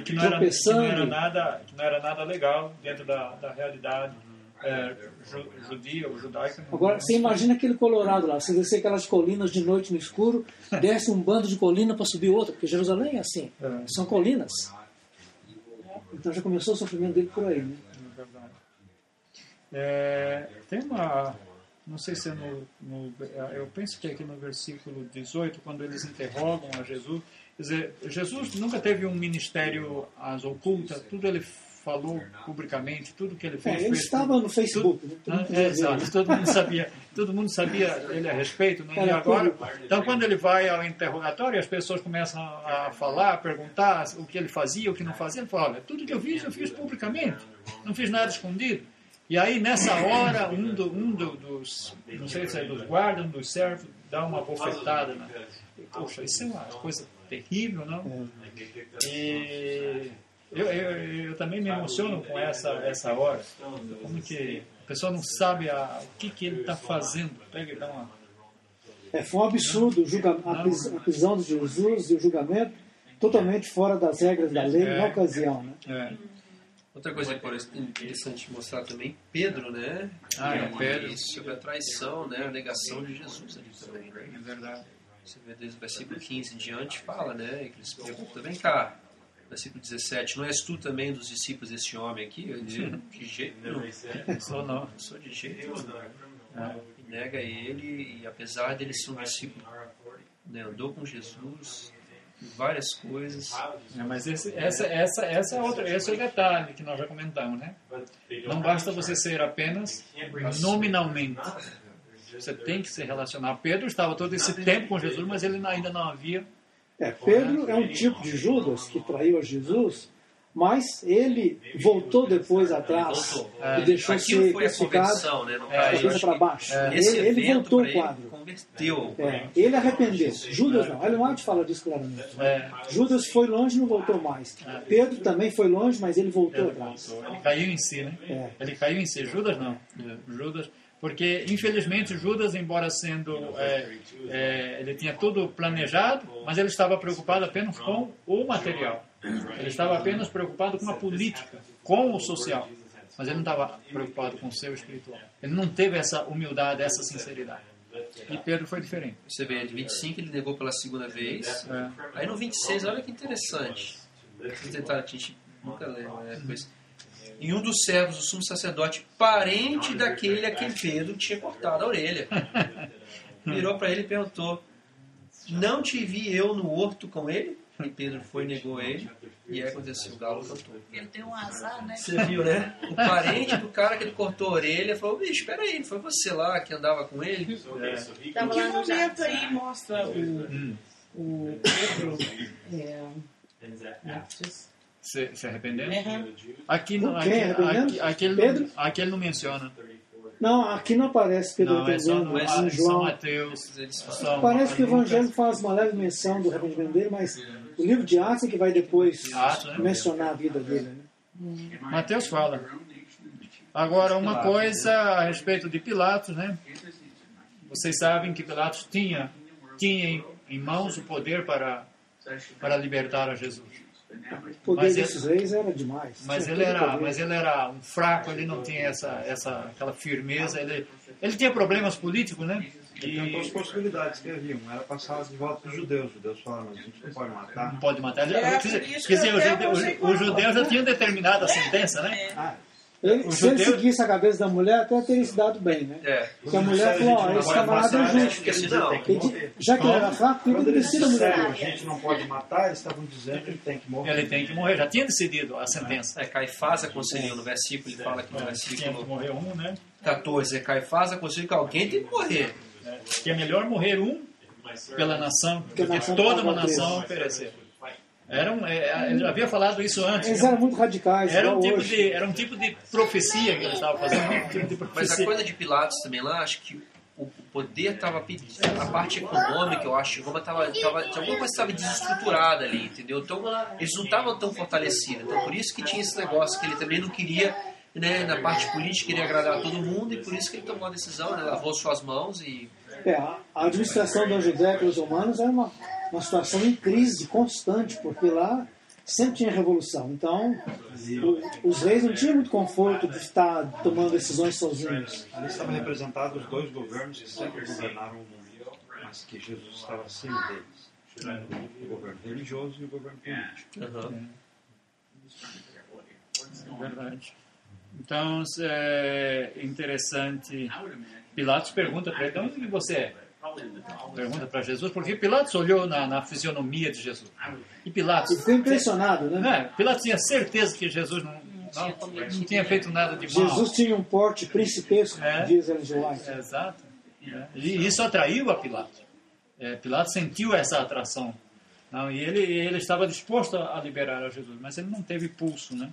Speaker 2: nada legal dentro da realidade judia ou judaica.
Speaker 8: Agora, você imagina aquele Colorado lá, você descer aquelas colinas de noite no escuro, desce um bando de colina para subir outra, porque Jerusalém é assim, são colinas. Então já começou o sofrimento dele por aí, né?
Speaker 2: Tem uma... Não sei se é eu penso que é aqui no versículo 18, quando eles interrogam a Jesus. Quer dizer, Jesus nunca teve um ministério às ocultas, tudo ele falou publicamente, tudo que ele fez.
Speaker 8: Ele estava no Facebook.
Speaker 2: Exato, todo mundo sabia ele a respeito. Né? E agora, então, quando ele vai ao interrogatório, as pessoas começam a falar, a perguntar o que ele fazia, o que não fazia. Ele fala: olha, tudo que eu fiz publicamente, não fiz nada escondido. E aí, nessa hora, um dos, não sei se é dos guardas, um dos servos, dá uma bofetada. Né? Poxa, isso é uma coisa terrível, não? E eu também me emociono com essa hora. Como que a pessoa não sabe o que ele está fazendo. Pega e dá uma...
Speaker 8: Foi um absurdo a prisão de Jesus e o julgamento totalmente fora das regras da lei na ocasião. Né?
Speaker 4: Outra coisa interessante mostrar também, Pedro, né? Pedro. Sobre a traição, né? A negação de Jesus ali também, né?
Speaker 2: É verdade.
Speaker 4: Você vê desde o versículo 15 em diante, fala, né? Que eles perguntam: vem cá, versículo 17, não és tu também dos discípulos desse homem aqui? Eu dizia: de jeito nenhum. Não sou de jeito nenhum. E nega ele, e apesar dele ser um discípulo, né? Andou com Jesus, várias coisas.
Speaker 2: Mas esse é o detalhe que nós já comentamos, né? Não basta você ser apenas nominalmente. Você tem que se relacionar. Pedro estava todo esse tempo com Jesus, mas ele ainda não havia...
Speaker 8: Pedro é um tipo de Judas que traiu a Jesus, mas ele voltou depois atrás e deixou ser crucificado,
Speaker 4: né,
Speaker 8: para baixo. Ele voltou o quadro.
Speaker 4: Converteu.
Speaker 8: Ele arrependeu. Judas não. Ellen White fala disso claramente. Judas foi longe e não voltou mais. Pedro também foi longe, mas ele voltou atrás.
Speaker 2: Ele caiu em si, né? Ele caiu em si. Judas não. Judas, Porque, infelizmente, Judas, embora sendo... ele tinha tudo planejado, mas ele estava preocupado apenas com o material. Ele estava apenas preocupado com a política, com o social. Mas ele não estava preocupado com o seu espiritual. Ele não teve essa humildade, essa sinceridade. E Pedro foi diferente.
Speaker 4: Você vê, de 25 ele negou pela segunda vez. Aí no 26, olha que interessante. Esse detalhe que a gente nunca lembra, né? Em um dos servos do sumo sacerdote, parente daquele a quem Pedro tinha cortado a orelha, virou para ele e perguntou: não te vi eu no horto com ele? E Pedro foi e negou ele. E aí aconteceu, o galo cantou.
Speaker 3: Ele tem um azar, né?
Speaker 4: Você viu, né? O parente do cara que ele cortou a orelha falou: bicho, espera aí, não foi você lá que andava com ele?
Speaker 6: Em que momento aí mostra o Pedro
Speaker 2: se arrependendo?
Speaker 6: Uhum.
Speaker 2: Aqui ele não menciona.
Speaker 8: Não, aqui não aparece Pedro arrependendo.
Speaker 2: São
Speaker 8: João.
Speaker 2: Mateus.
Speaker 8: Parece que o Evangelho faz uma leve menção do arrependimento dele, mas o livro de Atos é que vai depois mencionar a vida dele. Né?
Speaker 2: Mateus fala. Agora, uma coisa a respeito de Pilatos, né? Vocês sabem que Pilatos tinha em mãos o poder para libertar a Jesus.
Speaker 8: O poder desses reis era demais.
Speaker 2: Mas ele era um fraco, ele não tinha aquela firmeza. Ele tinha problemas políticos, né?
Speaker 5: Tem duas possibilidades que haviam. Era passar de volta para os judeus. Os judeus falaram: a gente não pode matar.
Speaker 2: Não pode matar. Quer dizer, os judeus já tinham determinado a sentença, né?
Speaker 8: Se ele seguisse a cabeça da mulher, até teria se dado bem, né? Porque a mulher falou: esse camarada é justo. Já que ele era fraco, ele decide a mulher.
Speaker 5: A gente não pode matar, eles estavam dizendo que ele tem que morrer.
Speaker 2: Ele tem que morrer, já tinha decidido a sentença.
Speaker 4: Caifás aconselhou no versículo, ele fala aqui no versículo
Speaker 2: morrer
Speaker 4: 14, Caifás aconselhou que alguém tem que morrer.
Speaker 2: Que é melhor morrer pela nação, do que toda uma nação perecer. Ele havia falado isso antes.
Speaker 8: Eles eram muito radicais.
Speaker 2: Era um tipo de profecia que eles estavam fazendo.
Speaker 4: Mas a coisa de Pilatos também lá, acho que o poder estava pedindo. A parte econômica, eu acho, Roma alguma coisa estava desestruturada ali, entendeu? Então, eles não estavam tão fortalecidos. Então, por isso que tinha esse negócio, que ele também não queria, né, na parte política, queria agradar a todo mundo, e por isso que ele tomou a decisão, né, lavou suas mãos e...
Speaker 8: A administração da Judéia pelos romanos era uma situação em crise constante, porque lá sempre tinha revolução. Então, os reis não tinham muito conforto de estar tomando decisões sozinhos.
Speaker 5: Ali estavam representados os dois governos que sempre governaram o mundo, mas que Jesus estava acima deles. O governo religioso e o governo político.
Speaker 2: Verdade. Então, é interessante. Pilatos pergunta para ele: de onde você é? Pergunta para Jesus, porque Pilatos olhou na fisionomia de Jesus. E Pilatos...
Speaker 8: E ficou impressionado, né?
Speaker 2: Pilatos tinha certeza que Jesus não tinha feito nada de mal.
Speaker 8: Jesus tinha um porte principesco, diz Ellen G. White.
Speaker 2: Exato. E isso atraiu a Pilatos. Pilatos sentiu essa atração. E ele estava disposto a liberar a Jesus, mas ele não teve pulso, né?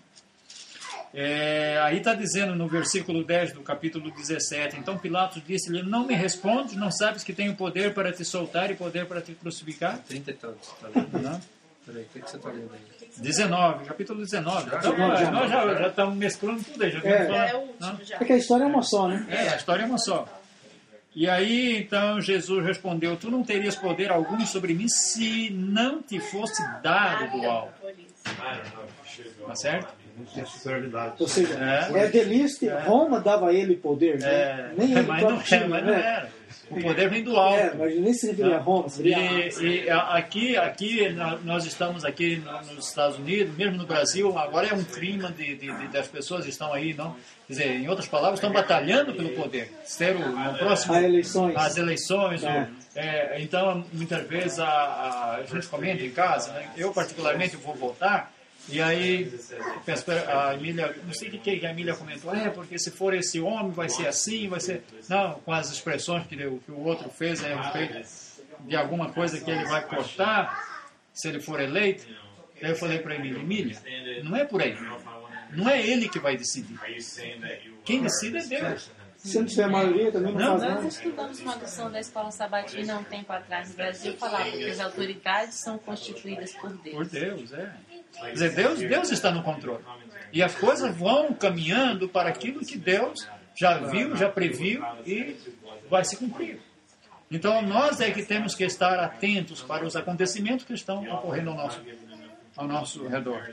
Speaker 2: Aí está dizendo no versículo 10 do capítulo 17: então Pilatos disse-lhe: não me respondes, não sabes que tenho poder para te soltar e poder para te crucificar?
Speaker 4: 30 e tantos, tá lendo? Não? Peraí, o que você está lendo aí?
Speaker 2: 19, capítulo 19. Nós já estamos mesclando tudo aí.
Speaker 8: É que a história é uma só, né?
Speaker 2: A história é uma só. E aí, então, Jesus respondeu: tu não terias poder algum sobre mim se não te fosse dado do alto. Tá certo?
Speaker 8: Ou seja, delícia, Roma dava a ele poder, né? Nem ele
Speaker 2: mas não era. O poder vem do alto.
Speaker 8: Mas nem se referia a Roma.
Speaker 2: E aqui nós estamos aqui nos Estados Unidos, mesmo no Brasil, agora é um clima das pessoas estão aí, não? Quer dizer, em outras palavras, estão batalhando pelo poder. Ser no próximo, as eleições. Então, muitas vezes a gente comenta em casa, né? Eu particularmente vou votar. E aí, a Emília, não sei o que a Emília comentou, porque se for esse homem vai ser assim, vai ser... Não, com as expressões que o outro fez a respeito de alguma coisa que ele vai cortar, se ele for eleito. Aí eu falei para a Emília, não é por aí. Não é ele que vai decidir. Quem decide é Deus.
Speaker 8: Se não tiver maioria, também não faz nada.
Speaker 7: Nós estudamos uma lição da Escola Sabatina há um tempo atrás no Brasil, falava que as autoridades são constituídas por Deus.
Speaker 2: Por Deus, Quer dizer, Deus está no controle. E as coisas vão caminhando para aquilo que Deus já viu, já previu e vai se cumprir. Então nós é que temos que estar atentos para os acontecimentos que estão ocorrendo ao nosso redor.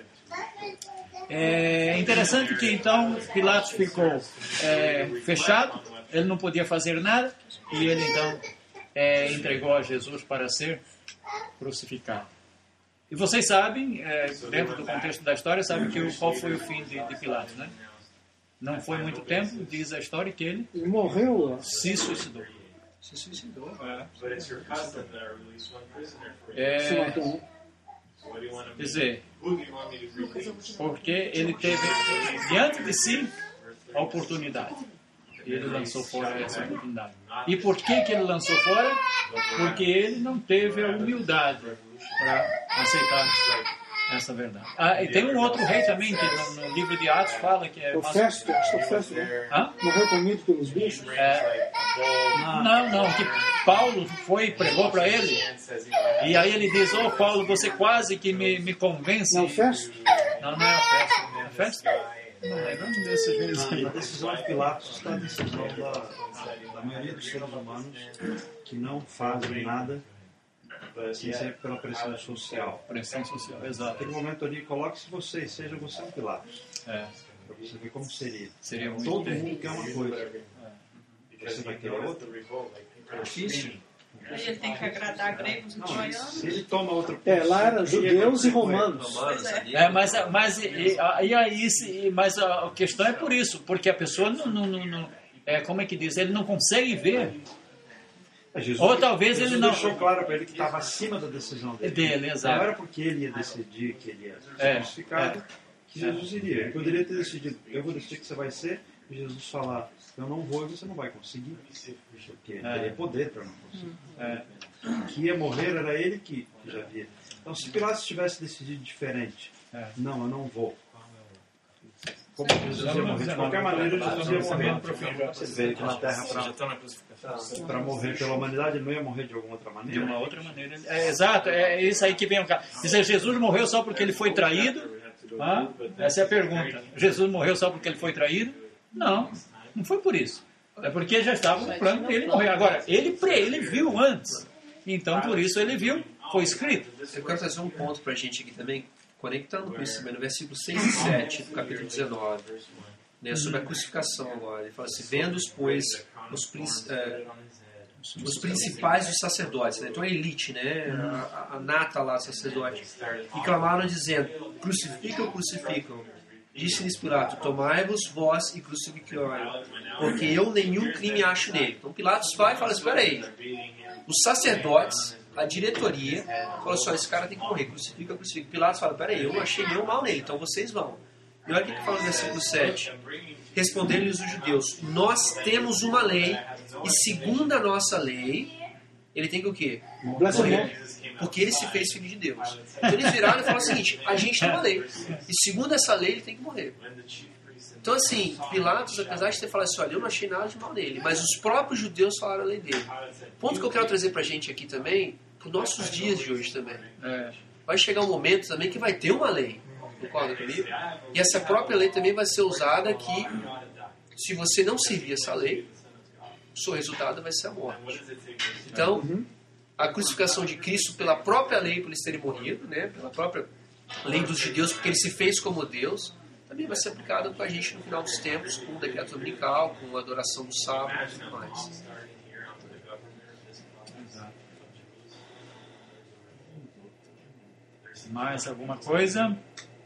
Speaker 2: É interessante que então Pilatos ficou fechado, ele não podia fazer nada e ele então entregou a Jesus para ser crucificado. E vocês sabem, dentro do contexto da história, sabem qual foi o fim de Pilatos, né? Não foi muito tempo, diz a história, que ele
Speaker 8: morreu,
Speaker 2: se suicidou.
Speaker 4: Se suicidou.
Speaker 2: Quer dizer, porque ele teve diante de si a oportunidade. E ele lançou fora essa oportunidade. E por que ele lançou fora? Porque ele não teve a humildade para aceitar essa verdade. E tem um outro rei também, que no livro de Atos fala que é...
Speaker 8: O Festo, morreu comido pelos bichos?
Speaker 2: Não, que Paulo foi e pregou para ele. E aí ele diz, Paulo, você quase que me convence.
Speaker 8: Não, Festo?
Speaker 2: Não é a Festo. É Festo? Não lembro desses vezes.
Speaker 5: A decisão de Pilatos está a decisão da maioria dos seres humanos que não fazem nada sem ser pela pressão social.
Speaker 2: Pressão social, exato.
Speaker 5: Naquele momento ali, coloque-se você, seja você um Pilatos. Para você ver como seria.
Speaker 2: Seria muito
Speaker 5: todo mundo quer uma coisa. Você vai querer outra? É difícil.
Speaker 3: Ele tem que agradar gregos e troianos.
Speaker 5: Se ele toma outra
Speaker 8: lá eram judeus e romanos.
Speaker 2: Mas a questão é por isso, porque a pessoa não como é que diz? Ele não consegue ver.
Speaker 5: Jesus,
Speaker 2: ou talvez ele não
Speaker 5: deixou claro para ele que estava acima da decisão dele.
Speaker 2: Exato.
Speaker 5: Não era porque ele ia decidir que ele ia ser crucificado que Jesus iria. Ele poderia ter decidido, eu vou decidir que você vai ser, e Jesus falar, eu não vou e você não vai conseguir. Porque ele teria poder para não conseguir. Que ia morrer era ele que já via. Então, se Pilatos tivesse decidido diferente, não, eu não vou. Como Jesus ia morrer de qualquer maneira, Jesus ia morrer. Você veio aqui na Terra para morrer pela humanidade, ele não ia morrer de alguma outra maneira.
Speaker 2: De uma outra maneira. Exato, é isso aí que vem o caso. Dizer, Jesus morreu só porque ele foi traído? Essa é a pergunta. Jesus morreu só porque ele foi traído? Não foi por isso. É porque já estava no plano dele morrer. Agora, ele viu antes. Então, por isso ele viu, foi escrito.
Speaker 4: Eu quero trazer um ponto para a gente aqui também, conectando com isso também, no versículo 6 e 7 do capítulo 19, né, sobre a crucificação agora. Ele fala assim, vendo-os, pois, os principais dos sacerdotes, né? Então a elite, né? A nata lá, sacerdote, e clamaram dizendo, crucificam. Disse-lhes Pilato, tomai-vos vós e crucificai-o, porque eu nenhum crime acho nele. Então Pilatos vai e fala assim, espera aí, os sacerdotes, a diretoria, falou assim, esse cara tem que morrer, crucifica. Pilatos fala, espera aí, eu não achei nenhum mal nele, então vocês vão. E olha o que fala no versículo 7. Responderam-lhes os judeus, nós temos uma lei, e segundo a nossa lei, ele tem que o quê? Morrer. Porque ele se fez filho de Deus. Então eles viraram e falaram o seguinte, a gente tem uma lei, e segundo essa lei ele tem que morrer. Então assim, Pilatos, apesar de ter falado assim, olha, eu não achei nada de mal nele, mas os próprios judeus falaram a lei dele. Ponto que eu quero trazer pra gente aqui também, para os nossos dias de hoje também. Vai chegar um momento também que vai ter uma lei, concorda comigo? E essa própria lei também vai ser usada que, se você não seguir essa lei, o seu resultado vai ser a morte. Então, a crucificação de Cristo pela própria lei, por eles terem morrido, né, pela própria lei dos judeus, porque ele se fez como Deus, também vai ser aplicada com a gente no final dos tempos, com o decreto dominical, com a adoração do sábado e tudo mais.
Speaker 2: Mais alguma coisa?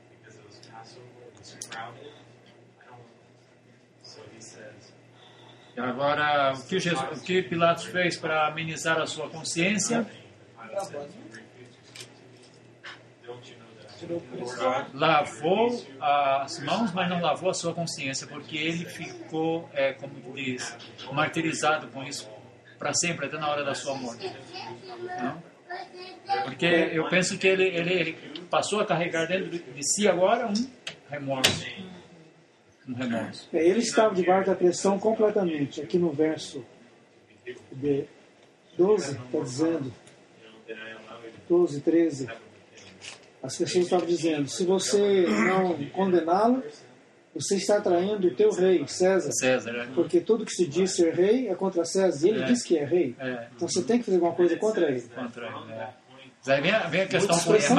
Speaker 2: E agora, o que Pilatos fez para amenizar a sua consciência? Lavou as mãos, mas não lavou a sua consciência, porque ele ficou, como diz, martirizado com isso para sempre, até na hora da sua morte. Não? Porque eu penso que ele passou a carregar dentro de si agora um remorso.
Speaker 8: Ele estava debaixo da pressão completamente. Aqui no verso 12, está dizendo, 12, 13, as pessoas estavam dizendo, se você não condená-lo, você está traindo o teu rei, César. Porque tudo que se diz ser rei é contra César. E ele diz que é rei. Então você tem que fazer alguma coisa contra ele.
Speaker 2: Aí vem a questão política,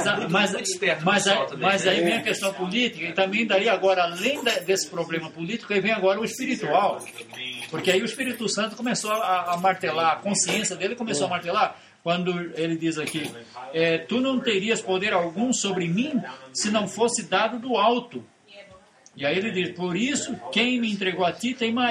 Speaker 2: mas aí vem a questão política, e também daí agora, além desse problema político, aí vem agora o espiritual. Porque aí o Espírito Santo começou a martelar, a consciência dele começou a martelar, quando ele diz aqui, tu não terias poder algum sobre mim se não fosse dado do alto. E aí ele diz, por isso, quem me entregou a ti tem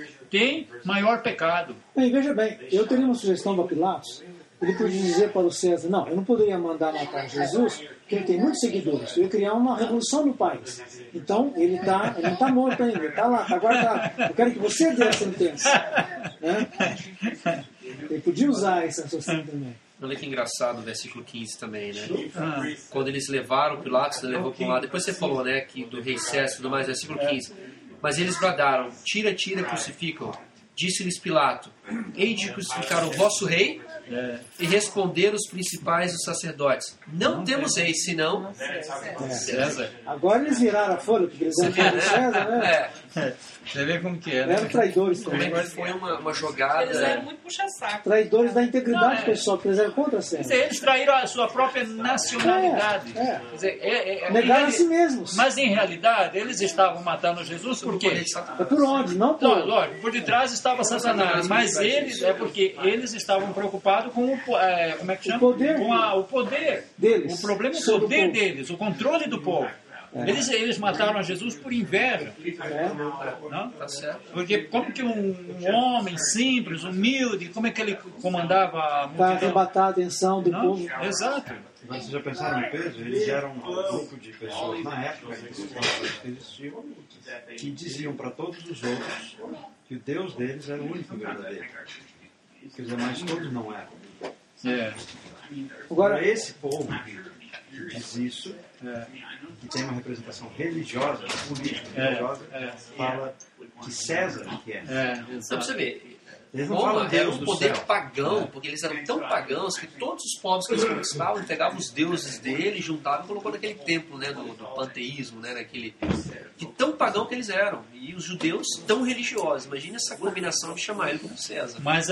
Speaker 2: maior pecado.
Speaker 8: Bem, veja bem, eu teria uma sugestão para Pilatos. Ele podia dizer para o César, não, eu não poderia mandar matar Jesus, porque ele tem muitos seguidores. Eu ia criar uma revolução no país. Então, ele não está morto ainda, ele está lá, está guardado. Eu quero que você dê a sentença. Né? Ele podia usar esse raciocínio também.
Speaker 4: Olha que engraçado o versículo 15 também, né? Quando eles levaram, Pilatos levou para um lado. Depois você falou, né, que do rei César e tudo mais, versículo 15. Mas eles bradaram, tira, crucificam. Disse-lhes Pilato, hei de crucificar o vosso rei? E responderam os principais dos sacerdotes, não temos rei, senão César.
Speaker 8: Agora eles viraram a folha, porque eles eram contra César, né?
Speaker 2: Você vê como que é, né?
Speaker 8: Eram traidores também.
Speaker 4: Como foi uma jogada...
Speaker 3: Eles eram muito puxa-saco.
Speaker 8: Traidores da integridade pessoal, porque eles eram contra César.
Speaker 2: Eles traíram a sua própria nacionalidade.
Speaker 8: Quer dizer, negaram a si mesmos.
Speaker 2: Mas em realidade, eles estavam matando Jesus por quê?
Speaker 8: É por onde? Não por...
Speaker 2: Lógico, por detrás estava Satanás, mas eles, porque eles estavam preocupados com o, como é que chama?
Speaker 8: O poder.
Speaker 2: Com o poder
Speaker 8: deles.
Speaker 2: O problema é o poder deles, o controle do povo. Eles mataram a Jesus por inveja. Não?
Speaker 4: Tá certo.
Speaker 2: Porque como que um homem simples, humilde, como é que ele comandava a multidão?
Speaker 8: Para arrebatar a atenção do povo.
Speaker 2: Exato.
Speaker 5: Mas vocês já pensaram no peso? Eles eram um grupo de pessoas na época que existiam que diziam para todos os outros que o Deus deles era o único verdadeiro. Que os demais todos não eram. Agora, esse povo que diz isso, que tem uma representação religiosa, política religiosa, fala que César que é.
Speaker 4: Então você vê,
Speaker 5: eles não
Speaker 4: Roma
Speaker 5: falam
Speaker 4: era
Speaker 5: Deus
Speaker 4: um
Speaker 5: do
Speaker 4: poder
Speaker 5: céu.
Speaker 4: pagão, porque eles eram tão pagãos que todos os povos que eles conquistavam pegavam os deuses dele, juntavam e colocou naquele templo, né, do panteísmo, né, naquele, de tão pagão que eles eram. E os judeus tão religiosos. Imagina essa combinação de chamar ele como César.
Speaker 2: Mas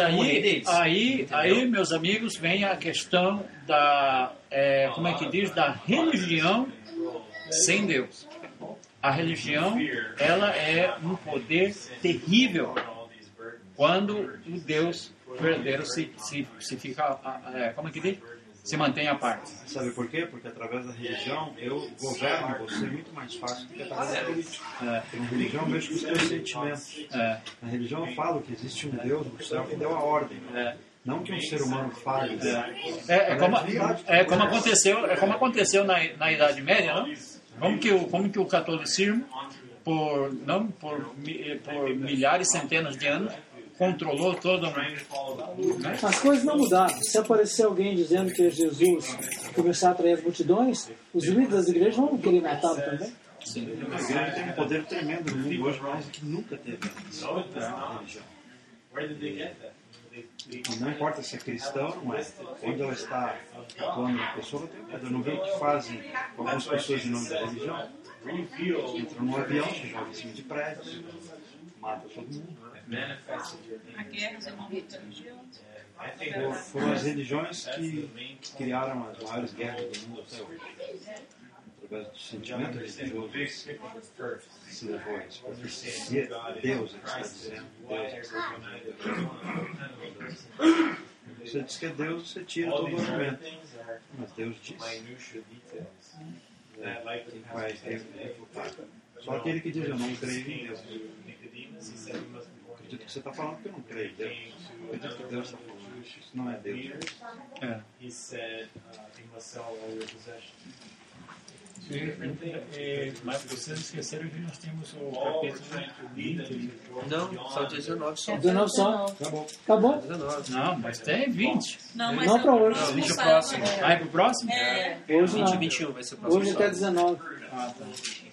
Speaker 2: aí, meus amigos, vem a questão da, como é que diz, da religião sem Deus. A religião, ela é um poder terrível quando o Deus verdadeiro se fica, como é que diz? Se mantém à parte.
Speaker 5: Sabe por quê? Porque através da religião eu governo você muito mais fácil do que através da política. Na religião eu mexo com os teus sentimentos. Na religião eu falo que existe um Deus do céu que deu a ordem. Não que um ser humano fale.
Speaker 2: Como aconteceu na Idade Média, não? Como que o catolicismo, por milhares, centenas de anos, controlou todo mundo. Né?
Speaker 8: As coisas não mudaram. Se aparecer alguém dizendo que é Jesus e começar a atrair as multidões, os líderes das igrejas vão querer matá-lo também.
Speaker 5: Sim. A igreja tem um poder tremendo no mundo hoje, mais do que nunca teve. E não importa se é cristão ou não é. Onde ela está atuando na pessoa, tem poder. Não vê o que fazem algumas pessoas em nome da religião. Entram num avião, se jogam em cima de prédios, matam todo mundo.
Speaker 3: A guerra é uma religião.
Speaker 5: Foram as religiões que criaram as maiores guerras do mundo até hoje. Através do sentimento religioso se levou a isso. Porque se é Deus é que está dizendo, Deus é que está dizendo. Você diz que é Deus, você tira todo o argumento. Mas Deus diz. Quem vai refutar? Só aquele que diz, eu não creio em Deus. Acredito que você está falando que eu não creio em Deus. Acredito que Deus está falando isso. Isso não é Deus.
Speaker 2: Mas vocês esqueceram que nós temos o capítulo 20.
Speaker 4: Não, só 19 só.
Speaker 8: 19 só. Acabou?
Speaker 4: 19.
Speaker 2: Não, mas tem 20.
Speaker 8: Não para hoje.
Speaker 4: Não, 20 é o próximo.
Speaker 2: Ah, é pro próximo?
Speaker 8: Hoje
Speaker 4: 20
Speaker 8: não.
Speaker 4: e 21 vai ser o próximo.
Speaker 8: Hoje até 19.
Speaker 2: Ah, tá.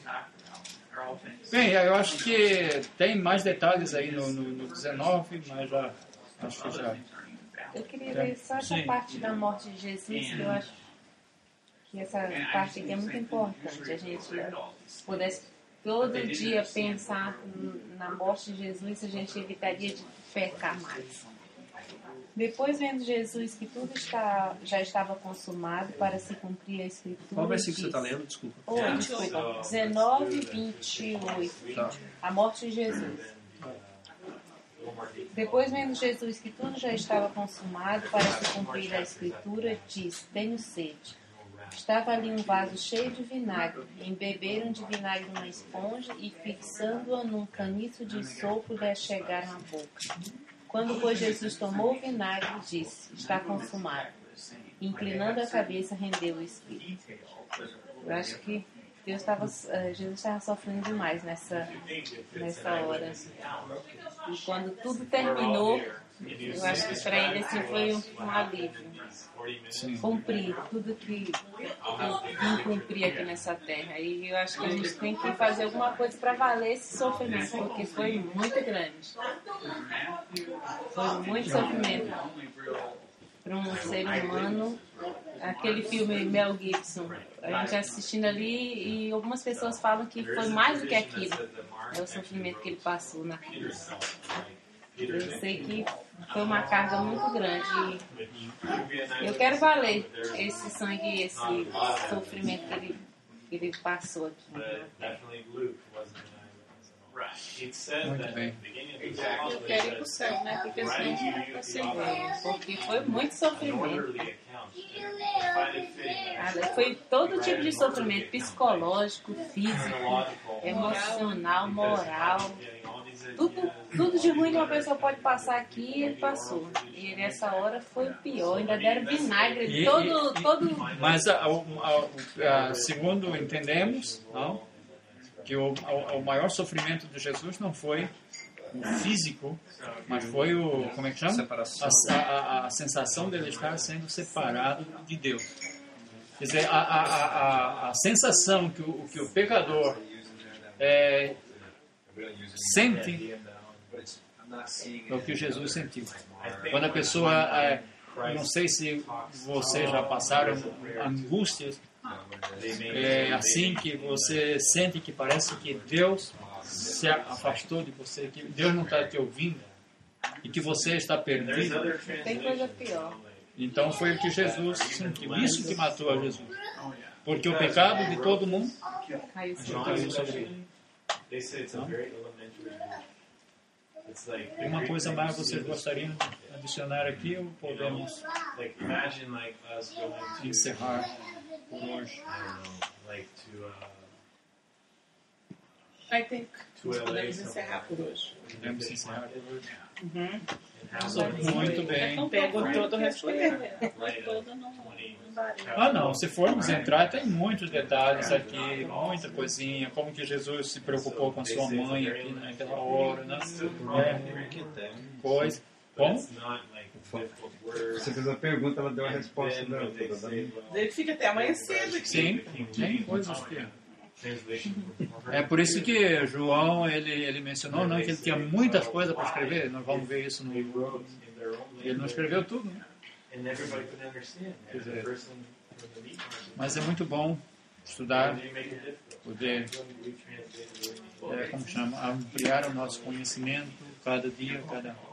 Speaker 2: Bem, eu acho que tem mais detalhes aí no 19, mas já acho que já.
Speaker 7: Eu queria ver só essa parte da morte de Jesus, que eu acho que essa parte aqui é muito importante, a gente pudesse todo dia pensar na morte de Jesus, a gente evitaria de pecar mais. Depois, vendo Jesus que tudo já estava consumado para se cumprir a Escritura.
Speaker 4: Qual versículo você está lendo? Desculpa.
Speaker 7: 19, 28.
Speaker 4: Tá.
Speaker 7: A morte de Jesus. Depois, vendo Jesus que tudo já estava consumado para se cumprir a Escritura, disse: tenho sede. Estava ali um vaso cheio de vinagre. Embeberam de vinagre numa esponja e, fixando-a num caniço de sopro, lhe chegaram à boca. Quando, pois, Jesus tomou o vinagre, disse: está consumado. Inclinando a cabeça, rendeu o espírito. Eu acho que Jesus estava sofrendo demais nessa hora. E quando tudo terminou, eu acho que para ele assim, foi um alívio. Cumprir tudo que vim cumprir aqui nessa terra. E eu acho que a gente tem que fazer alguma coisa para valer esse sofrimento, porque foi muito grande. Foi muito sofrimento para um ser humano. Aquele filme Mel Gibson, a gente assistindo ali, e algumas pessoas falam que foi mais do que aquilo. É o sofrimento que ele passou na cruz. Eu sei que foi uma carga muito grande. E eu quero valer esse sangue, esse sofrimento que ele passou aqui.
Speaker 2: Muito bem.
Speaker 6: Eu quero ir pro céu, né? Porque senão
Speaker 7: Porque foi muito sofrimento. Foi todo tipo de sofrimento, psicológico, físico, emocional, moral. Tudo de ruim que uma pessoa pode passar aqui, ele passou. E nessa hora foi o pior. Ainda deram vinagre todo.
Speaker 2: Mas, segundo entendemos, não, que o maior sofrimento de Jesus não foi o físico, mas foi o, como é que chama?
Speaker 4: Separação.
Speaker 2: A sensação dele estar sendo separado de Deus. Quer dizer, a sensação que o pecador sente é o que Jesus sentiu. Quando a pessoa, não sei se vocês já passaram angústias, assim que você sente que parece que Deus se afastou de você, que Deus não está te ouvindo e que você está perdido.
Speaker 7: Tem coisa pior.
Speaker 2: Então foi o que Jesus sentiu. Isso que matou a Jesus. Porque o pecado de todo mundo
Speaker 7: Caiu
Speaker 2: sobre ele. Tem uma coisa mais que vocês gostariam de adicionar aqui ou podemos encerrar por hoje?
Speaker 6: I think podemos encerrar por hoje.
Speaker 2: Podemos encerrar por hoje.
Speaker 6: Uhum.
Speaker 2: Muito bem.
Speaker 6: Perguntou do resto.
Speaker 2: Não, se formos entrar, tem muitos detalhes aqui, muita coisinha, como que Jesus se preocupou com sua mãe aqui naquela hora, né? Coisa. Como?
Speaker 5: Você fez a pergunta, ela deu a resposta dela.
Speaker 6: Ele fica até amanhã cedo aqui.
Speaker 2: Sim, tem coisas que... É por isso que João, ele mencionou, não, que ele tinha muitas coisas para escrever. Nós vamos ver isso no livro. Ele não escreveu tudo, né? Mas é muito bom estudar, poder, como chama, ampliar o nosso conhecimento cada dia, cada